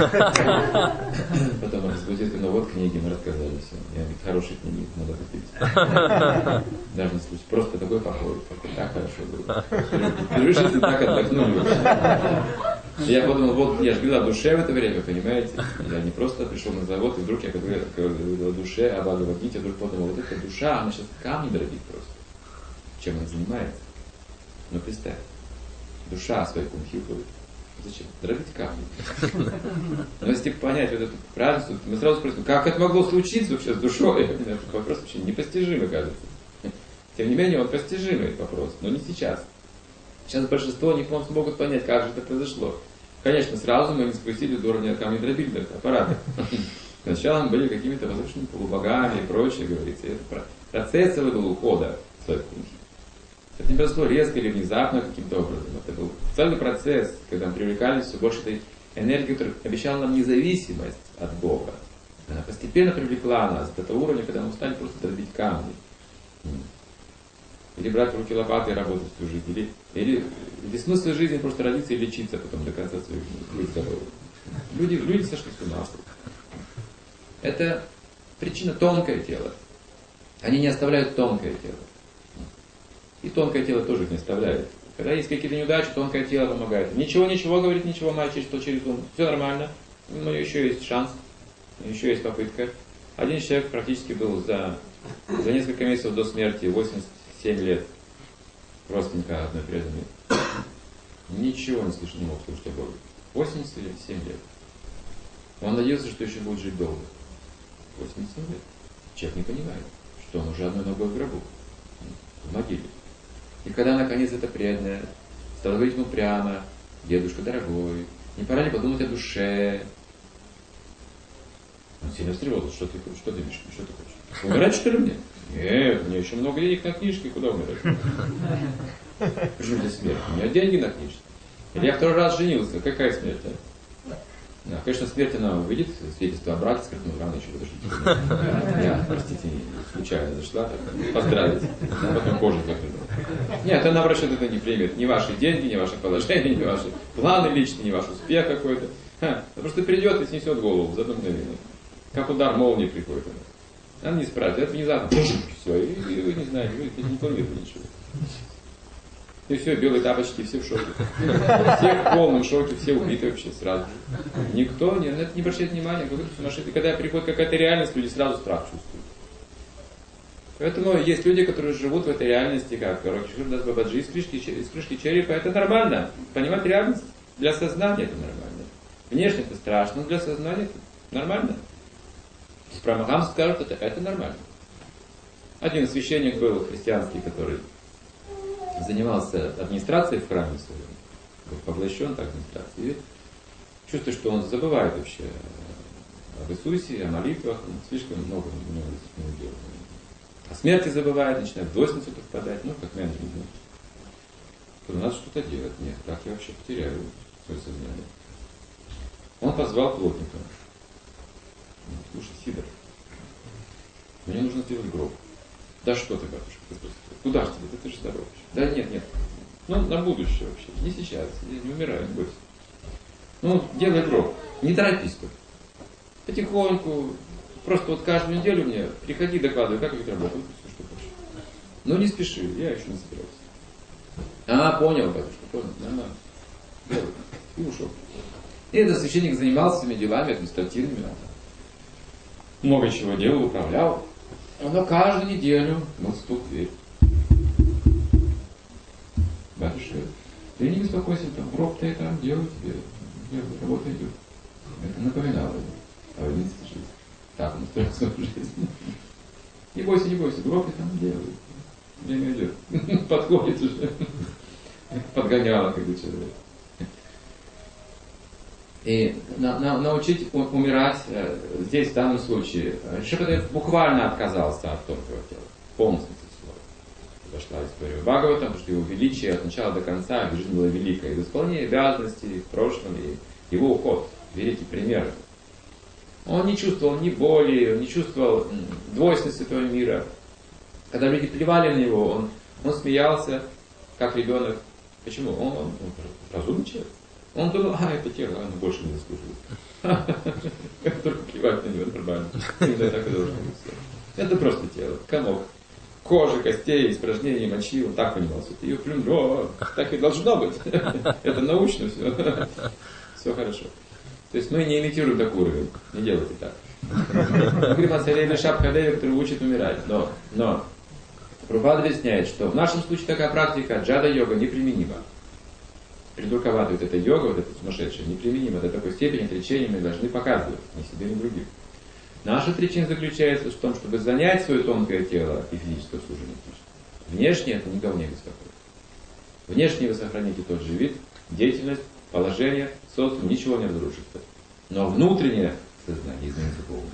Потом разбудил, ну вот книги, мы рассказали все. Я говорю, хорошие книги, надо купить. Даже не случай, просто такой покой, покой, так хорошо было. Пережили, так отдохнули вообще. Я подумал, вот я жгла душе в это время, понимаете? Я не просто пришел на завод, и вдруг я как бы о душе, о Бхагавад-гите, вдруг подумал, вот эта душа, она сейчас камни дробит просто. Чем она занимается? Ну представь, душа своей кунхи ходит. Зачем? Дробить камни. Но если понять вот эту правильность, мы сразу спросим, как это могло случиться вообще с душой? Этот вопрос вообще непостижимый, кажется. Тем не менее, он постижимый вопрос, но не сейчас. Сейчас большинство не смогут понять, как же это произошло. Конечно, сразу мы не спустились до уровня камнедробильных аппаратов. Сначала мы были какими-то возвышенными полубогами и прочее, говорится. Это процесс целый был ухода в свою кунхи. Это не произошло резко или внезапно каким-то образом. Это был целый процесс, когда мы привлекались все больше этой энергии, которая обещала нам независимость от Бога. Она постепенно привлекла нас до того уровня, когда мы стали просто дробить камни. Или брать в руки лопаты и работать всю жизнь. Или, или, или смысл жизни просто родиться и лечиться потом до конца своих дней. Быть здоровым. Люди, люди сошли с ума. Это причина тонкое тело. Они не оставляют тонкое тело. И тонкое тело тоже их не оставляет. Когда есть какие-то неудачи, тонкое тело помогает. Ничего, ничего, говорит, ничего, мальчик, что через ум. Все нормально. Но еще есть шанс. Еще есть попытка. Один человек практически был за, за несколько месяцев до смерти, восемьдесят семь лет, родственника одной преданной. Ничего не слышал, не мог слушать о Боге. восемьдесят семь лет. Он надеялся, что еще будет жить долго. восемьдесят семь лет. Человек не понимает, что он уже одной ногой в гробу, в могиле. И когда наконец это преданное стало говорить ему прямо, дедушка дорогой, не пора ли подумать о душе? Он сильно встревожился, что ты хочешь, что ты видишь, что ты хочешь? Умирать что ли мне? Нет, у меня еще много денег на книжке, куда умирать? Почему здесь смерть? У меня деньги на книжке. Или я второй раз женился, какая смерть? А? Да, конечно, смерть, она увидит свидетельство о браке, скажет, ну рано еще подождите. Я, простите, случайно зашла, поздравить, а потом позже закрыла. Нет, она вообще это не примет. Ни ваши деньги, ни ваше положение, ни ваши планы личные, ни ваш успех какой-то. Ха, просто придет и снесет голову за одно мгновение. Как удар молнии приходит. Она не спрашивает, это внезапно, все, и, и вы не знаете, вы не планируете ничего. И все, белые тапочки, все в шоке. Все в полном шоке, все убиты вообще сразу же. Никто не, это не обращает внимания, какой-то сумасшедший. Когда приходит какая-то реальность, люди сразу страх чувствуют. Поэтому есть люди, которые живут в этой реальности, как Рокишурдас Бабаджи из крышки, из крышки черепа. Это нормально. Понимать реальность для сознания это нормально. Внешне это страшно, но для сознания это нормально. Прамахамс скажет, это, это нормально. Один священник был христианский, который занимался администрацией в храме своем, был поглощен так администрацией, и чувствует, что он забывает вообще об Иисусе, о молитвах, слишком много у него дел. О смерти забывает, начинает в двойственницу впадать, ну, как менеджмент. Надо что-то делать. Нет, так я вообще потеряю свое сознание. Он позвал плотника. Слушай, Сидор, мне нужно сделать гроб. Да что ты, батюшка? Куда ж тебе? Ты же здоров. Да нет, нет. Ну, на будущее вообще. Не сейчас. Я не умираю, не бойся. Ну, делай гроб. Не торопись только. Потихоньку. Просто вот каждую неделю мне приходи, докладывай, как идет работа. Все, что хочешь. Но не спеши, я еще не собирался. А, понял, батюшка, понял. Нормально. Делай. И ушел. И этот священник занимался своими делами административными. Много чего делал, управлял. Но каждую неделю был стук в дверь. Батюшка, ты не беспокойся, там гроб-то я там делаю тебе. Работа идет. Это напоминало ему о единстве жизни. Так он устроил свою жизнь. Не бойся, не бойся, гроб я там делаю. Время идет. Подходит уже. Подгоняло, как бы человек. И на, на, научить умирать э, здесь, в данном случае, Шрипадев буквально отказался от тонкого тела. В полном смысле слова. пошла история Бхагаватам, потому что его величие от начала до конца, жизнь была великая. И в исполнении обязанностей в прошлом, и его уход, великий пример. Он не чувствовал ни боли, он не чувствовал двойственности этого мира. Когда люди плевали на него, он, он смеялся, как ребенок. Почему? Он, он, он разумный человек. Он думал, а, это тело, оно больше не заслуживает. Только плевать на него нормально. Именно так и должно быть. Это просто тело, комок. Кожи, костей, испражнений, мочи, он так понимал. Ты ее плюнул, о, так и должно быть. Это научно все. Все хорошо. То есть мы не имитируем такой уровень. Не делайте так. Мы говорим о царевне Шабхадеве, который учит умирать. Но, но Прабхупада объясняет, что в нашем случае такая практика джада-йога неприменима. Придурковатая вот эта йога, вот эта сумасшедшая, неприменима до такой степени отречения мы должны показывать ни себе, ни другим. Наша отречение заключается в том, чтобы занять свое тонкое тело и физическое служение Кришне. Внешне это никого не беспокоит. Внешне вы сохраните тот же вид, деятельность, положение, социум, ничего не разрушится. Но внутреннее сознание изменится полностью.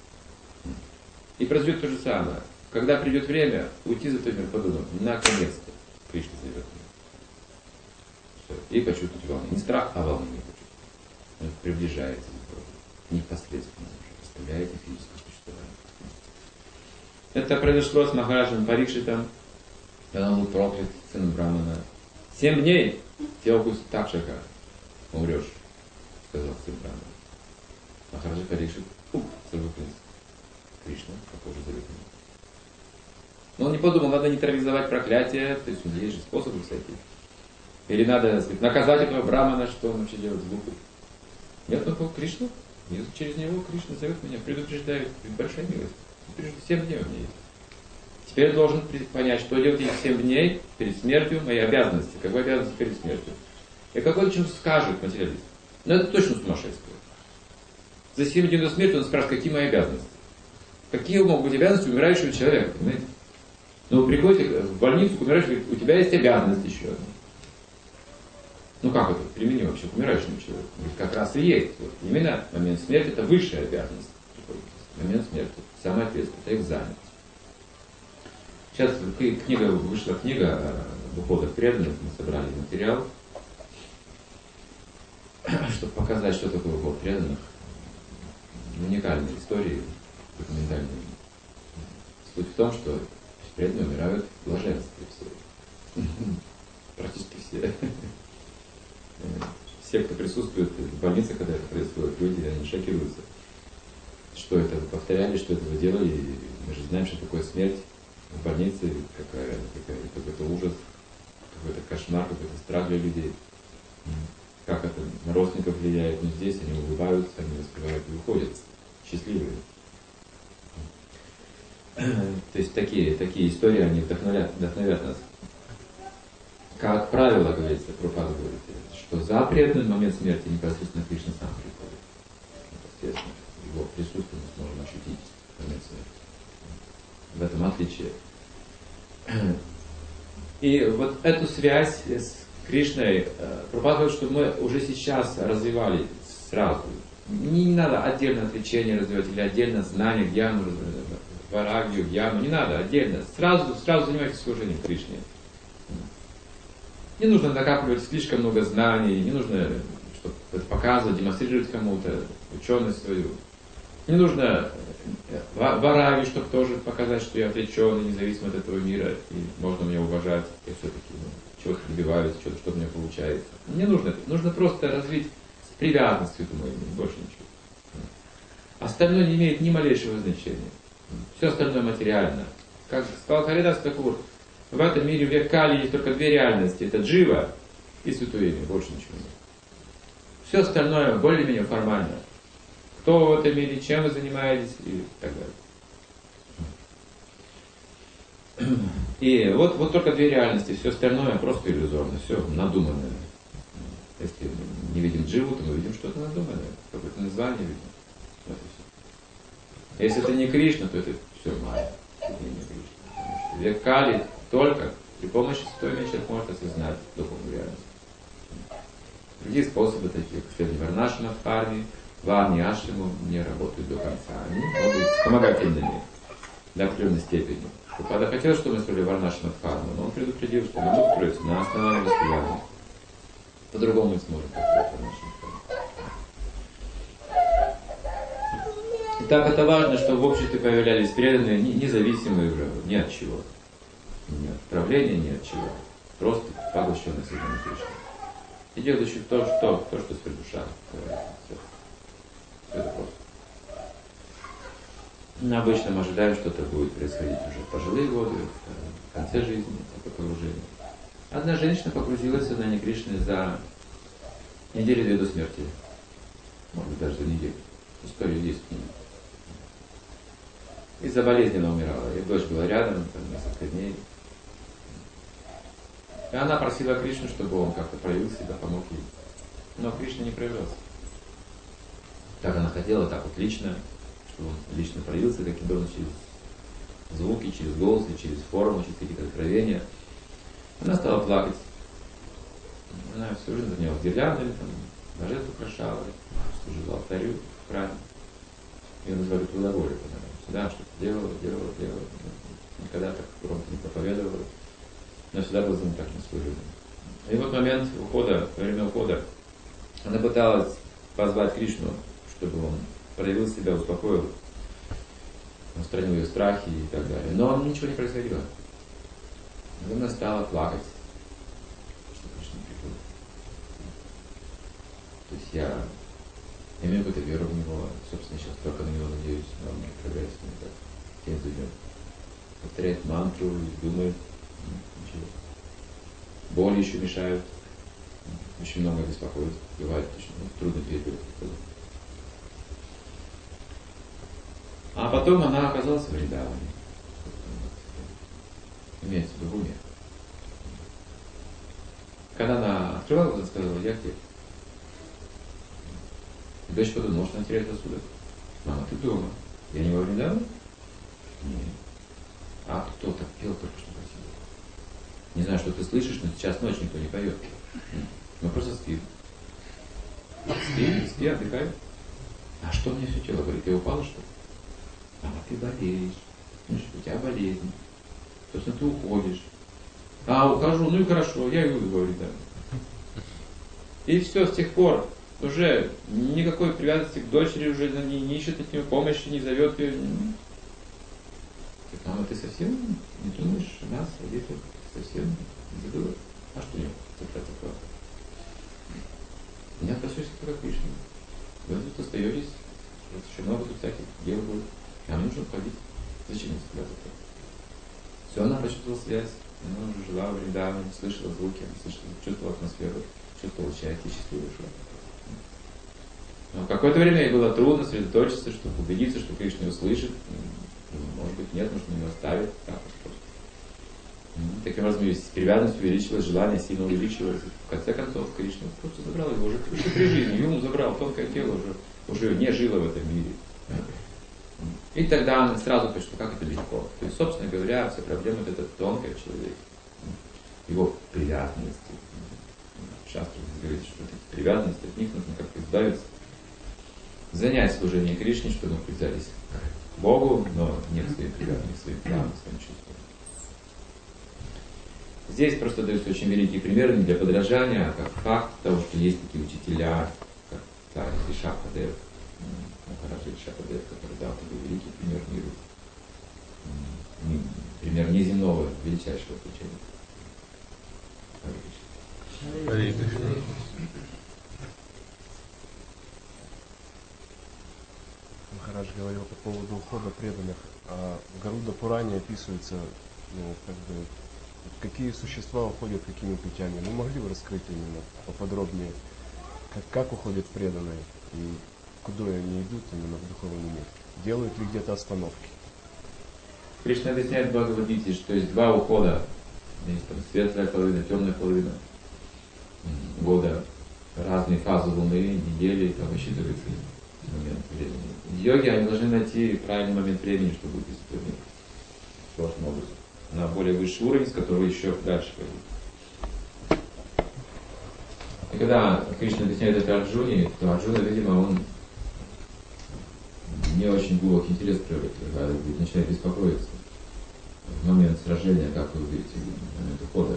И произойдет то же самое. Когда придет время, уйти за тот мир, подумать, наконец-то Кришна зовет меня. И почувствовать волнение. Не страх, а волнение почувствовать. Он приближается непосредственно. Представляете физическое существование. Это произошло с Махараджем Парикшитом, когда он был проклят, сыном Брамана. Семь дней Теокус Такшака умрешь, сказал сын Брамана. Махараджа Парикшит, ух, целый принц. Кришна, похоже, зовет меня. Но он не подумал, надо нейтрализовать проклятие, то есть есть же способы всякие. Или надо сказать, наказать этого Брамана, что он вообще делает с глупым. Нет, ну Кришна, через него Кришна зовет меня, предупреждает, большая милость. Семь дней у меня есть. Теперь я должен понять, что делать эти семь дней перед смертью, мои обязанности, какой обязанности перед смертью. И какой чем скажет материалист. Но это точно сумасшествие. За семь дней до смерти он спрашивает, какие мои обязанности. Какие могут быть обязанности умирающего человека, понимаете? Но вы приходите в больницу к умирающему, у тебя есть обязанность еще одна. Ну как это применимо вообще к умирающему человеку? Ведь как раз и есть. Вот, именно момент смерти это высшая обязанность. Момент смерти, самое ответственное, это экзамен. Сейчас книга, вышла книга об уходах преданных, мы собрали материал, чтобы показать, что такое уход преданных. Уникальные истории, документальные. Суть в том, что преданные умирают в блаженстве все. Практически все. Все, кто присутствует в больнице, когда это происходит, люди, они шокируются. Что это вы повторяли, что это вы делали, мы же знаем, что такое смерть в больнице, какая, какая, какой-то ужас, какой-то кошмар, какой-то страх для людей. Как это на родственников влияет, но здесь они улыбаются, они раскрывают и уходят счастливые. То есть такие, такие истории, они вдохновят, вдохновят нас. Как правило, говорится, Прабхупада говорит, что за преданный момент смерти непосредственно Кришна сам приходит. Непосредственно. Его присутствие мы сможем ощутить в момент смерти. В этом отличие. И вот эту связь с Кришной Прабхупада говорит, что мы уже сейчас развивали сразу. Не, не надо отдельно отречение развивать или отдельно знание, гьяну развивать, варагью, гьяну. Не надо отдельно. Сразу, сразу занимайтесь служением Кришне. Не нужно накапливать слишком много знаний, не нужно чтобы показывать, демонстрировать кому-то ученость свою. Не нужно варагью, чтобы тоже показать, что я отреченный, независимо от этого мира, и можно меня уважать, я все-таки ну, чего-то добиваюсь, что-то, что у меня получается. Не нужно это. Нужно просто развить привязанность к этому имени, больше ничего. Остальное не имеет ни малейшего значения. Все остальное материально. Как сказал Харидас Такур, в этом мире в век Кали есть только две реальности. Это Джива и Святое Имя. Больше ничего нет. Все остальное более-менее формально. Кто в этом мире, чем вы занимаетесь и так далее. И вот, вот только две реальности. Все остальное просто иллюзорно. Все надуманное. Если не видим Дживу, то мы видим что-то надуманное. Какое-то название видим. Вот и все. Если это не Кришна, то это все майя. Это не Кришна. Век Кали только при помощи Святого Имени человек может осознать духовную реальность. Другие способы, такие как следование Варнашина в карме, Варни Ашриму, не работают до конца. Они могут быть вспомогательными до определенной степени. Прабхупада хотел, чтобы мы строили Варнашрама-дхарму, но он предупредил, что мы будем строиться на основании воспевания. По-другому мы сможем построить Варнашрама-дхарму. Итак, это важно, что в обществе появлялись преданные, независимые уже ни от чего. Ни от правления, ни от чего. Просто поглощенные сознание Кришны. И делающие то, что, то, что своя душа говорит. Все. Все это просто. Но обычно мы ожидаем, что это будет происходить уже в пожилые годы, в конце жизни, это погружение. Одна женщина погрузилась в сознание Кришны за неделю-две до смерти. Может быть, даже за неделю. История есть в книге. Из-за болезни она умирала. Ее дочь была рядом, там, несколько дней. И она просила Кришну, чтобы он как-то проявил себя, помог ей. Но Кришна не проявился. Так она хотела, так вот лично, чтобы он лично проявился каким-то образом через звуки, через голос, через форму, через какие-то откровения. Она стала плакать. Она всю жизнь занималась гирляндами, там, божеств украшала, служила алтарю в храме. Ее назвали трудоголиком. Она всегда что-то делала, делала, делала. Никогда так громко не проповедовала. Но всегда была занята таким служением. И вот в момент ухода, во время ухода, она пыталась позвать Кришну, чтобы он проявил себя, успокоил, устранил ее страхи и так далее. Но ничего не происходило. И она стала плакать, что Кришна приходит. То есть я имею какую-то веру в него, собственно, сейчас только на него надеюсь, но он не проявляется не так. Тень зайдет. Повторяет мантру и думает. Ничего. Боли еще мешают. Очень много беспокоит. Бывает очень ну, трудно переживать. А потом она оказалась в Вриндаване. Имеется в виду в уме. Когда она открывала глаза, сказала: я где? И дочь подумала, что она теряет рассудок. Мама, ты дома? Я не во Вриндаване? Нет. А кто так пел только что красиво? Не знаю, что ты слышишь, но сейчас ночью никто не поет. Мы просто спим. Спи, спи, отдыхай. А что мне все тело говорит? Ты упала, что ли? Мама, ты болеешь. Ну что, у тебя болезнь. Собственно, ты уходишь. А, ухожу, ну и хорошо, я иду, говорит, да. И все, с тех пор уже никакой привязанности к дочери уже не, не ищет от нее помощи, не зовет ее. Мама, ты совсем не думаешь о нас, о детях? Совсем не забыла? А что нет? Такое. Не отношусь к как Кришне. Вы тут остаетесь, еще много тут всяких дел будет. А мне нужно уходить. Зачем мне всегда это? Все, она почувствовала связь. Она уже жила в Вриндаване, слышала звуки, слышала, чувствовала атмосферу, чувствовала счастье, счастливую душу. Но какое-то время ей было трудно сосредоточиться, чтобы убедиться, что Кришна ее слышит. Может быть, нет, может, не оставит. Так вот просто. Таким образом, привязанность увеличилась, желание сильно увеличилось. В конце концов, Кришна просто забрал его уже, уже при жизни. Юм забрал, тонкое тело уже, уже не жило в этом мире. И тогда он сразу понял, что как это легко. То есть, собственно говоря, вся проблема это этот тонкий человек. Его привязанности. Шастра говорит, что эти привязанности, от них нужно как-то избавиться. Занять служение Кришне, чтобы мы привязались к Богу, но не к своим привязанностям, к своим планам, к своим чувствам. Здесь просто даются очень великие примеры не для подражания, а как факт того, что есть такие учителя, как царь Ришабхадев, Махараджа Ришабхадев, который дал такой великий пример миру. Пример неземного, величайшего учения. Харе Кришна. Махарадж говорил по поводу ухода преданных, а в Гаруда Пуране описывается, ну, как бы, какие существа уходят какими путями. Вы могли бы раскрыть именно поподробнее, как, как уходят преданные и куда они идут именно в духовный мир? Делают ли где-то остановки? Кришна объясняет в Бхагавад-гите, что есть два ухода. Есть там светлая половина, темная половина года, разные фазы луны, недели, там высчитывается момент времени. Йоги, они должны найти правильный момент времени, чтобы быть из этого мира. Сложным образом. На более высший уровень, с которого еще дальше пойдет. И когда Кришна объясняет это Арджуне, то Арджуна, видимо, он не очень глубокий интерес проявляет, начинает беспокоиться. момент сражения, как вы увидите, момент ухода.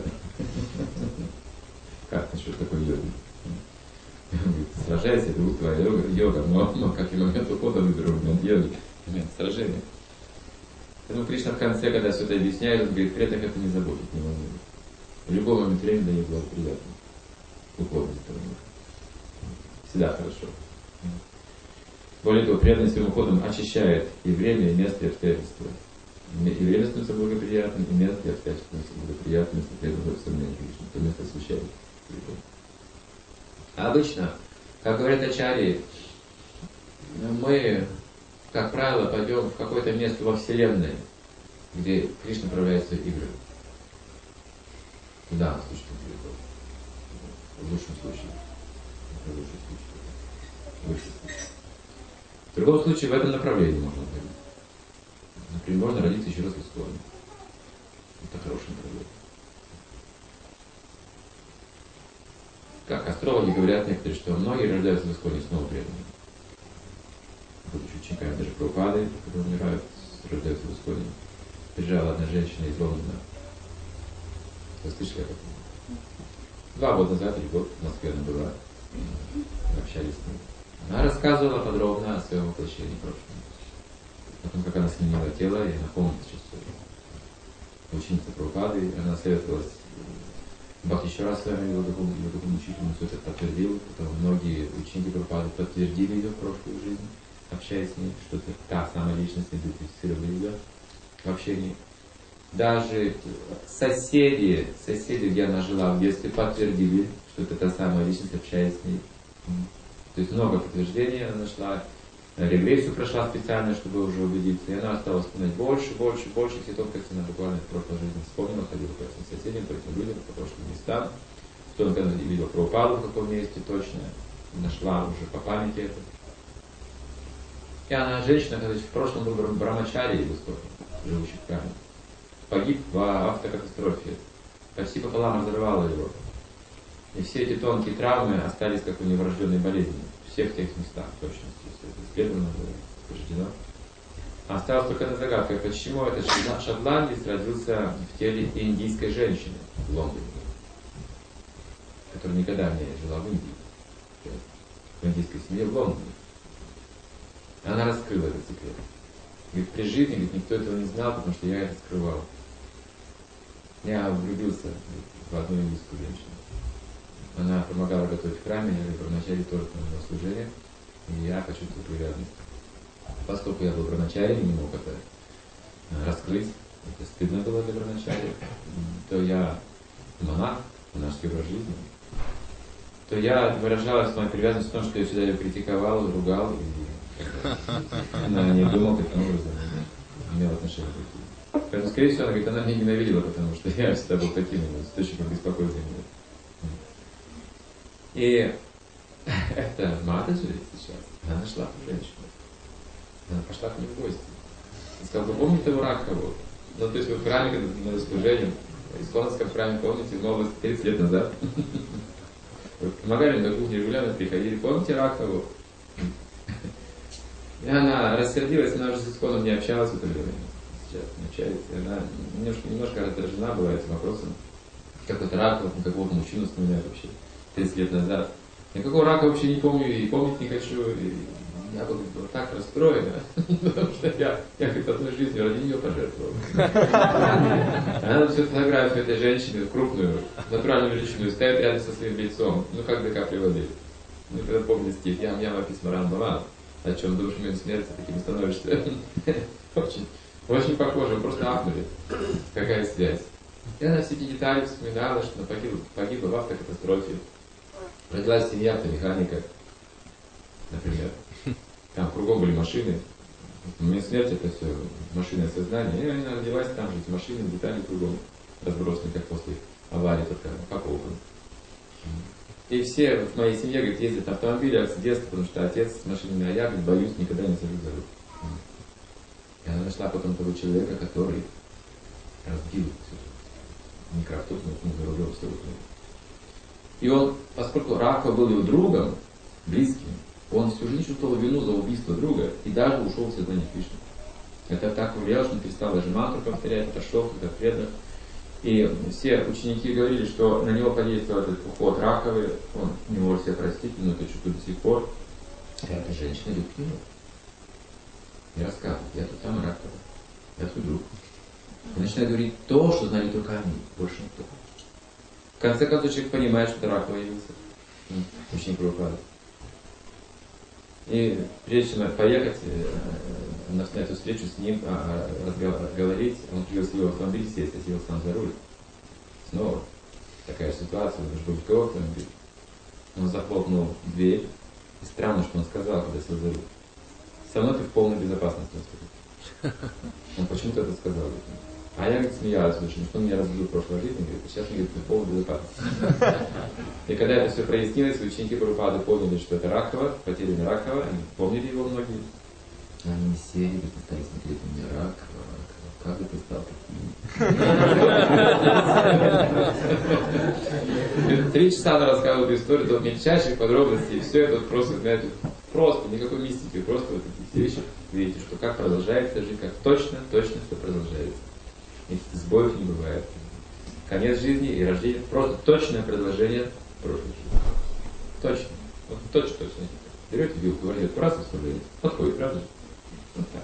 Как насчет такой йоги? Сражайся, это будет твоя йога, но, но как и момент ухода выберу момент йоги, момент сражения. Поэтому Кришна в конце, когда все это объясняет, он говорит, преданных это не заботит, не волнует. В любой момент времени для них благоприятно. Уходит стороны. Всегда хорошо. Более того, преданность своим уходом очищает и время, и место, и обстоятельства. И время становится благоприятным, и место, и обстоятельства становятся благоприятным, если преданность вспоминает Кришну. То место освещает. А обычно, как говорят ачарьи, мы, как правило, пойдем в какое-то место во Вселенной, где Кришна проявляет свои игры. Туда нас точно приведет. В лучшем случае. В лучшем случае. В лучшем случае. В другом случае в этом направлении можно ходить. Например, можно родиться еще раз в Исконе. Это хорошее направление. Как астрологи говорят некоторые, что многие рождаются в Исконе снова преданными. Будучи учениками даже Прабхупады, когда умирают, рождаются в Исконе. Приезжала одна женщина из Лондона. Вы слышали об этом? Два года назад, или год в Москве она была. Мы общались с ней. Она рассказывала подробно о своем воплощении прошлом. О том, как она сменила тело, и она помнит сейчас все. Ученица Прабхупады, она советовалась Бхакти еще раз с вами, его духовным учителем, все это подтвердил. Потом многие ученики Прабхупады подтвердили ее прошлую жизнь, общаясь с ней, что это та самая личность, идентифицировали ее в общении. Даже соседи, соседи, где она жила в детстве, подтвердили, что это та самая личность, общаясь с ней. То есть много подтверждений она нашла. Регрессию прошла специально, чтобы уже убедиться. И она стала вспоминать больше, больше, больше всех тонкостей. Она буквально в прошлой жизни вспомнила, ходила по этим соседям, по этим людям, по прошлым местам. Потом, когда видела Прабхупаду в каком месте точно, нашла уже по памяти это. И она, женщина, которая в прошлом был брамачари в Исконе, живущий в храме, погиб в автокатастрофе. Почти пополам разорвало его. И все эти тонкие травмы остались как у неврожденной болезни. В всех тех местах, в точности. Все это исследовано, подтверждено. Осталась только одна загадка, почему этот шотландец родился в теле индийской женщины в Лондоне, которая никогда не жила в Индии, в индийской семье в Лондоне. Она раскрыла этот секрет. Говорит, при жизни говорит, никто этого не знал, потому что я это скрывал. Я влюбился в одну индийскую женщину. Она помогала готовить в храме, я брамачари тоже помогал служение, и я почувствовал привязанность. Поскольку я был брамачари, не мог это раскрыть, это стыдно было для брамачари, то я монах, монашеский образ жизни, то я выражалась моя привязанность в том, что я всегда ее критиковал, ругал, и она не думала, каким образом имел отношение к этому. Поэтому, скорее всего, она говорит, она меня ненавидела, потому что я всегда был таким источником беспокойства. И эта Матаджи сейчас, она нашла эту женщину. Она пошла к ней в гости. И сказала, вы помните того Ракхаву? Ну, то есть вы в храме, когда на служении, в Исконовском храме, помните, в молодости, тридцать лет назад. Вы помогали на кухне регулярно, приходили, помните Ракхаву? И она рассердилась, она уже с Исконом не общалась в это время. Сейчас не общается. И она немножко, немножко раздражена была этим вопросом. Какой-то Ракхав, какого-то мужчину вспоминает вообще. тридцать лет назад. Никакого рака вообще не помню и помнить не хочу. И я был так расстроен, потому что я, я как-то одной жизнью ради нее пожертвовал. Она всю фотографию этой женщины, крупную, натуральную величину, ставит рядом со своим лицом. Ну как до капли воды. Ну когда помню стих, ям яма писмаран баван, о чем душу мою смерти таким становишься. Очень, очень похоже, просто ахнули. Какая связь. И она все эти детали вспоминала, что она погибла, погибла в автокатастрофе. Родилась семья автомеханика, например. Там кругом были машины. В момент смерти это все машинное сознание. И она родилась там же, эти машины, детали кругом разбросаны, как после аварии, только поколканы. И все в моей семье, говорит, ездят на автомобилях с детства, потому что отец с машинами, а я, говорит, боюсь, никогда не сажусь за руль. И она нашла потом того человека, который разбил все. Микроавтобус, но за рулем все утро. И он, поскольку Ракха был его другом, близким, он всю жизнь чувствовал вину за убийство друга и даже ушел в сознание Кришны. Это так повлияло, что он перестал даже мантру повторять, отошел туда преданных. И все ученики говорили, что на него подействовал этот уход раковый, он не может себя простить, но это чувствует до сих пор. И эта женщина идет к нему и рассказывает: я тут самый раковый, я твой друг. И начинает говорить то, что знали только они, больше никто. В конце концов человек понимает, что это раковый явился, ученик Прабхупады. И прежде чем поехать на эту встречу с ним, разговаривать, он пригласил его в автомобиль сесть, а сел сам за руль. Снова такая ситуация, он должен был в автомобиль. Он захлопнул дверь, и странно, что он сказал, когда сел за руль: со мной ты в полной безопасности. Он почему-то это сказал. А я, говорит, смеялась, потому что он меня разбил в прошлой жизни, говорит, а сейчас мне говорит, ты в полной безопасности. И когда это все прояснилось, ученики Прабхупады поняли, что это Ракхава, потерянный Ракхава, они помнили его многие. Они сели и стали смотреть на меня: Ракхава, Ракхава, как бы ты стал таким? Три часа она рассказывала эту историю до мельчайших подробностей, и все это просто, знаете, просто, никакой мистики, просто вот эти все вещи. Видите, что как продолжается жизнь, как точно, точно все продолжается. И сбоев не бывает. Конец жизни и рождение — просто точное продолжение прошлой жизни. Точно. Вот точно, точно. Берете вилку, варите, раз и вставляете. Подходит, правда? Вот так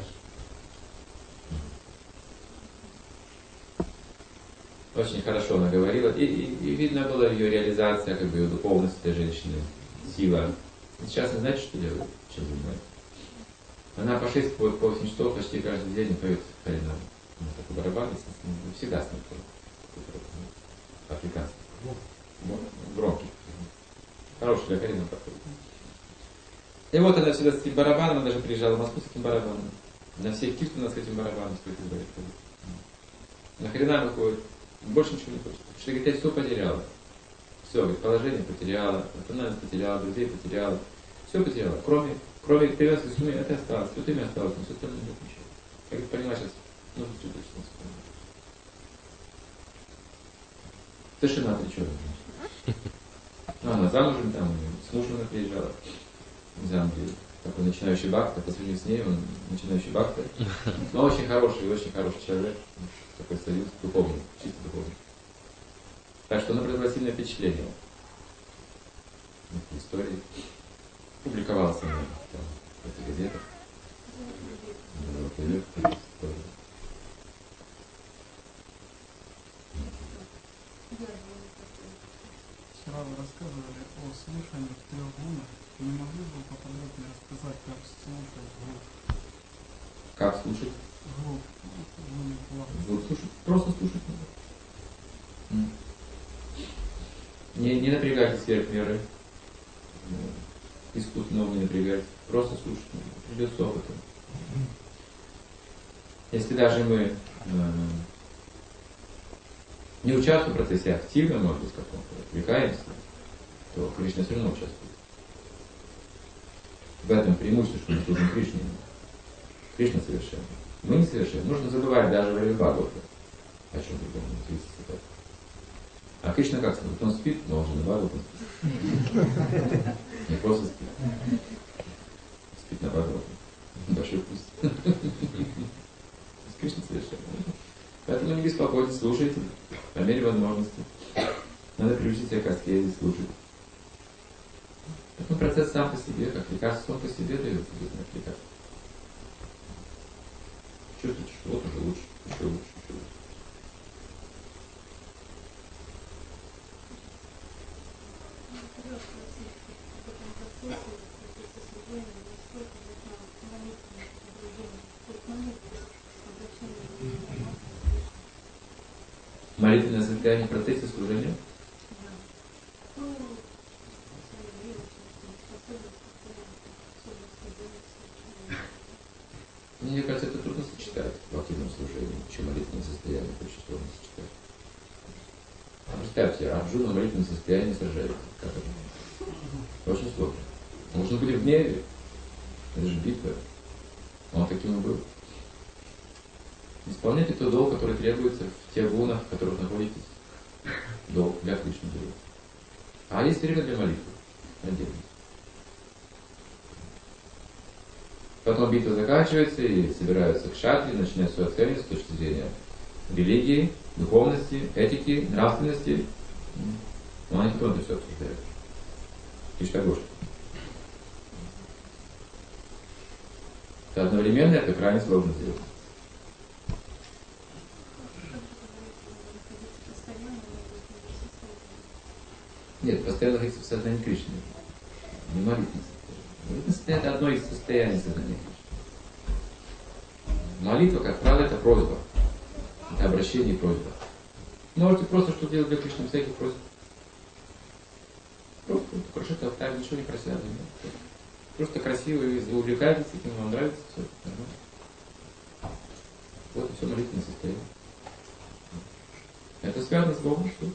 же. Очень хорошо она говорила. И, и, и видно была ее реализация, как бы ее духовность этой женщины, сила. И сейчас вы знаете, что делает? Чем занимается? Она по шесть, по восемь часов почти каждый день поет Харинам. Ну, такой барабан, всегда с ним африканский. Громкий. Хороший для Харинам подходит. И вот она всегда с этим барабаном, она даже приезжала в Москву с этим барабаном. На всех кифтах с этим барабаном стоит избавить. На Харинам выходит, больше ничего не хочет. Потому что, говорит, я все потеряла. Все, говорит, положение потеряла, национальность потеряла, друзей потеряла. Все потеряла, кроме, кроме привязки к сумме, это осталось. Все имя осталось, но все остальное нет ничего. Я говорит, понимаешь, сейчас нужно все точно вспомнить. Тишина, ты что? Ну, она замужем там, с мужем она приезжала. В Замбию. Такой начинающий бхакта, по сравнению с ней, он начинающий бхакта. Но очень хороший, очень хороший человек. Такой союз духовный, чисто духовный. Так что она произвела сильное впечатление. В истории. Публиковалась она там, в этих газетах. Вчера вы рассказывали о слушании в трех гунах. Не могли бы вы поподробнее рассказать, как слушать звук? Как слушать? Звук. Звук слушать. Просто слушать надо. Не, не напрягайтесь сверх меры. Искусственно не напрягайтесь. Просто слушать. Придет с опытом. Если даже мы э, не участвуем в процессе активно, может быть, каком-то, отвлекаемся, то Кришна все равно участвует. В этом преимущество, что мы служим Кришне. Кришна совершенный. Мы не совершенны. Нужно забывать даже во время Бхагавата. О чем другом. А Кришна как сказать? Он спит, но он же на Бхагавата спит. Не просто спит. Спит на Бхагавата. Большой вкус. Кришна совершенный. Поэтому не беспокойтесь, слушайте. По мере возможности. Надо приучить себя к аскезе, слушать. Поэтому процесс сам по себе, как лекарство, он по себе дается, как лекарство. Чувствуете, что вот уже лучше, еще лучше, еще лучше. Молитвенное состояние в процессе служения? Мне кажется, это трудно сочетать в активном служении, чем молитвенное состояние, очень сложно сочетать. А представьте, Арджуна в молитвенном состоянии сражается. Как это? Очень сложно. Можно быть в гневе. Это же битва. Он таким и был. Исполняйте тот долг, который требуется в тех гунах, в которых находитесь. Долг для Кришны. А есть время для молитвы. Отдельно. Потом битва заканчивается, и собираются кшатри, начинают свою оценивать с точки зрения религии, духовности, этики, нравственности. Но они потом это все обсуждают. Иштагош. Это одновременно, это крайне сложно сделать. Нет, постоянно находиться в сознании Кришны. Не молитвенное состояние. Молитвенное состояние — это одно из состояний сознания Кришны. Молитва, как правило, это просьба. Это обращение и просьба. Можете просто что делать для Кришны, всяких просьб. Просто крушите алтарь, ничего не красиво. Просто красиво, и вы увлекаетесь этим, вам нравится, все нормально. Вот и все молитвенное состояние. Это связано с Богом, что?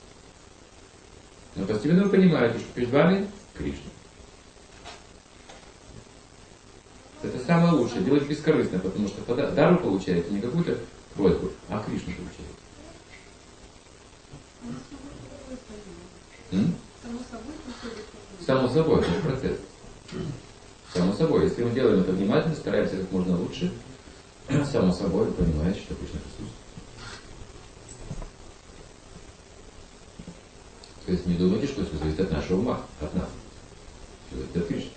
Но постепенно вы понимаете, что перед вами Кришна. Это самое лучшее, делать бескорыстно, потому что дар вы получаете не какую-то просьбу, а Кришну получаете. М? Само собой, это процесс. Само собой, если мы делаем это внимательно, стараемся как можно лучше, само собой вы понимаете, что Кришна присутствует. То есть не думайте, что все зависит от нашего ума, от нас. Все зависит от Кришны.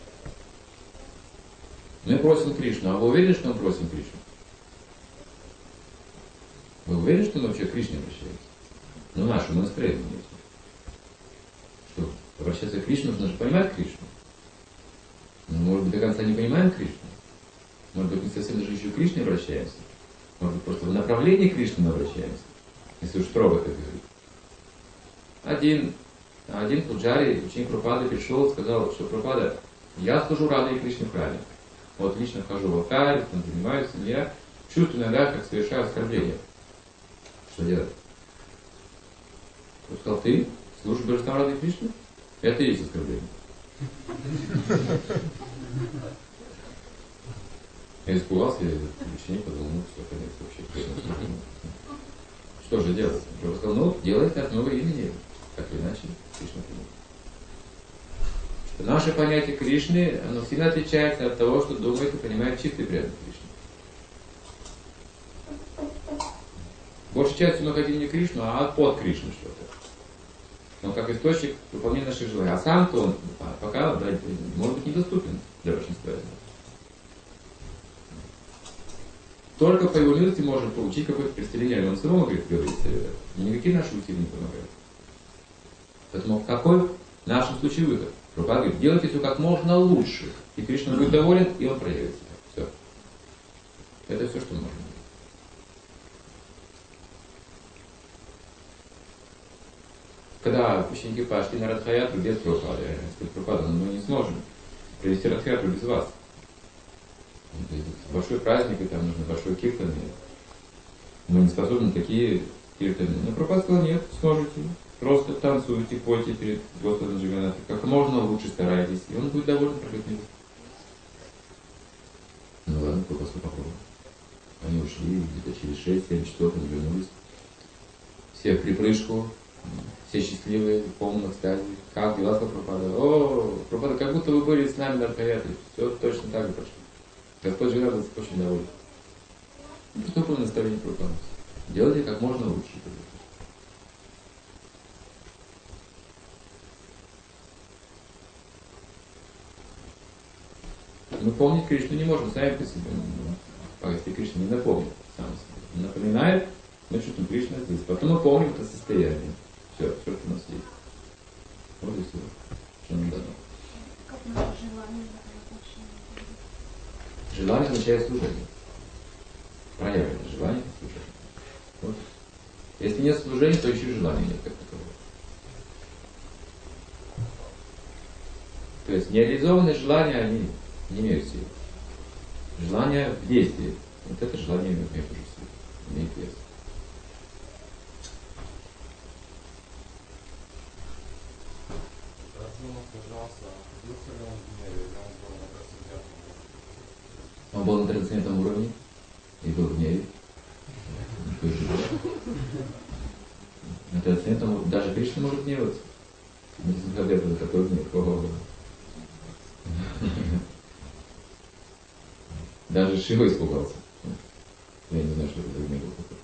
Мы просим Кришну, а вы уверены, что мы просим Кришну? Вы уверены, что мы вообще к Кришне обращаемся? Ну, нашему настроению нет. Что, обращаться к Кришне, нужно же понимать Кришну. Ну, может быть, до конца не понимаем Кришну. Может быть, не совсем даже еще к Кришне обращаемся. Может быть, просто в направлении Кришны мы обращаемся. Если уж строго так говорить. Один, один пуджари, ученик Прабхупады, пришел и сказал, что Прабхупада, я служу Радхе Кришне в храме. Вот лично вхожу в алтарь, там занимаюсь, и я чувствую иногда, как совершаю оскорбление. Что делать? Он сказал, ты служишь Божествам Радхе Кришне? Это и есть оскорбление. Я испугался, я ученик подумал, ну все, конец вообще. Что же делать? Я сказал, ну, делайте от нового имени. Так или иначе, Кришна примет. Что наше понятие Кришны, оно сильно отличается от того, что думает и понимает чистый преданный Кришны. Большей частью мы хотим не Кришну, а под Кришну что-то. Он как источник выполнения наших желаний. А сам-то он пока, да, может быть, недоступен для большинства из нас. Только по его милости можем получить какое-то представление. Он самому говорит, говорится, и никакие наши усилия не помогают. Поэтому какой в нашем случае выход? Прабхупада говорит, делайте все как можно лучше. И Кришна будет доволен, и он проявит себя. Все. Это все, что мы можем делать. Когда ученики пошли на Радхаятру без Прабхупады, я сказал, Прабхупада, ну мы не сможем провести Радхаятру без вас. Большой праздник, и там нужно большой киртан. Мы не способны на такие киртаны. Но Прабхупада сказал, нет, сможете. Просто танцуйте, пойте перед Господом Джаганнатхом. Как можно лучше старайтесь. И он будет доволен, проходить милость. Ну ладно, Прабхупада попробуем. Они ушли, где-то через шесть-семь часов они вернулись. Все в припрыжку. Все счастливые, в полном экстазе. Как дела, Прабхупада? О, Прабхупада, как будто вы были с нами на Радхаятре. Все точно так же прошло. Господь Джаганнатх очень доволен. Поступим наставление Прабхупады. Делайте как можно лучше. Мы помнить Кришну не можем сами по себе. Если Кришна не напомнит сам себе. Не напоминает, мы чувствуем Кришна здесь. Потом мы помним это состояние. Все, все, что у нас есть. Вот и все, что нам дано. Как наше желание? Желание означает служение. Проявленное желание — служение. Вот. Если нет служения, то еще и желания нет как такового. То есть нереализованные желания, они не имеют силы. Желание в действии. Вот это желание имеет уже силу, имеет вес. Он был на трансцендентном уровне и был в гневе. На трансцендентном уровне даже Кришна может гневаться. Не смотря на такой гнев. Даже Шива испугался. Я не знаю, что это за гнев был такой.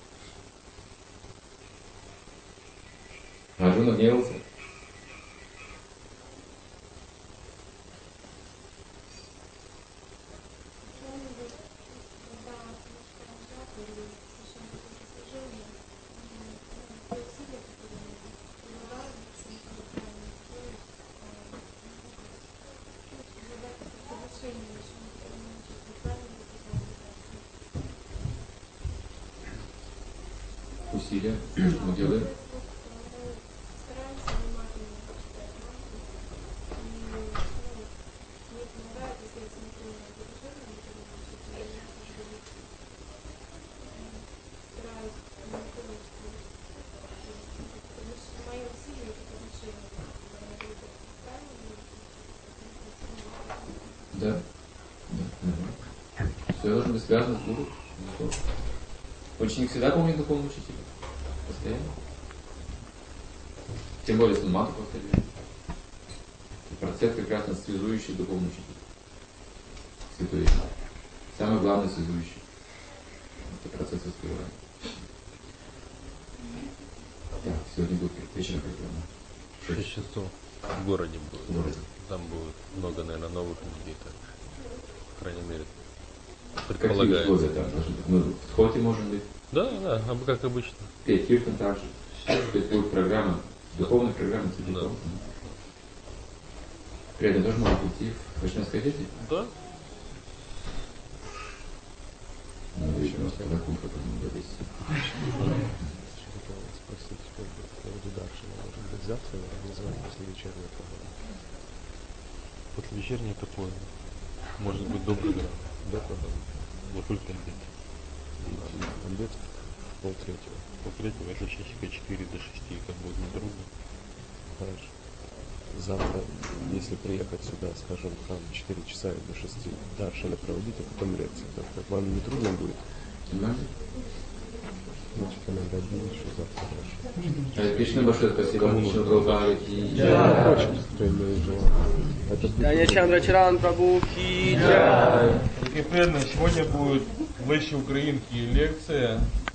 Арджуна гневался. Усилия, что мы делаем? Да? Да. Угу. Все должно быть связано с гуру. Ученик всегда помнит духовного учителя. Постоянно. Тем более с Мантру повторяет. Процесс как раз связующий духовный учитель. Святой. Самый главный связующий. Это процесс воспевания. Так, сегодня будет вечером программа. Шесть часов в городе будет. В городе. Там будет много, наверное, новых людей, так, по крайней мере, Какие предполагается. условия там должны быть? Мы в сходе можем быть. Да, да, а как обычно. Петь киртан также. То есть будет программа, духовная программа целиком. При этом тоже можно прийти в Вайшнавской одежде. Да. Ну, еще раз тогда кулька потом довести. Хотел спросить, как бы, по поводу Даршина. Может быть, завтра организовать после вечерней программы? После вечерней это поздно. Может быть, до программы. До программы. Вот только обед. Обед в полтретьего. Полтретьего, это часика четыре до шести, как будет нетрудно. Хорошо. Завтра, если приехать сюда, скажем, там четыре часа и до шести Даршина проводить, а потом лекцию, так как вам не трудно будет? Понимаете? Значит, иногда день, что завтра хорошо. Харе Кришна, большое спасибо. Кришна Прабхупаде. Я очень, кто имеет желание. Дания Чандра Чаран Прабху ки джай. Дорогие преданные, сегодня будет в Вайши Украинке лекция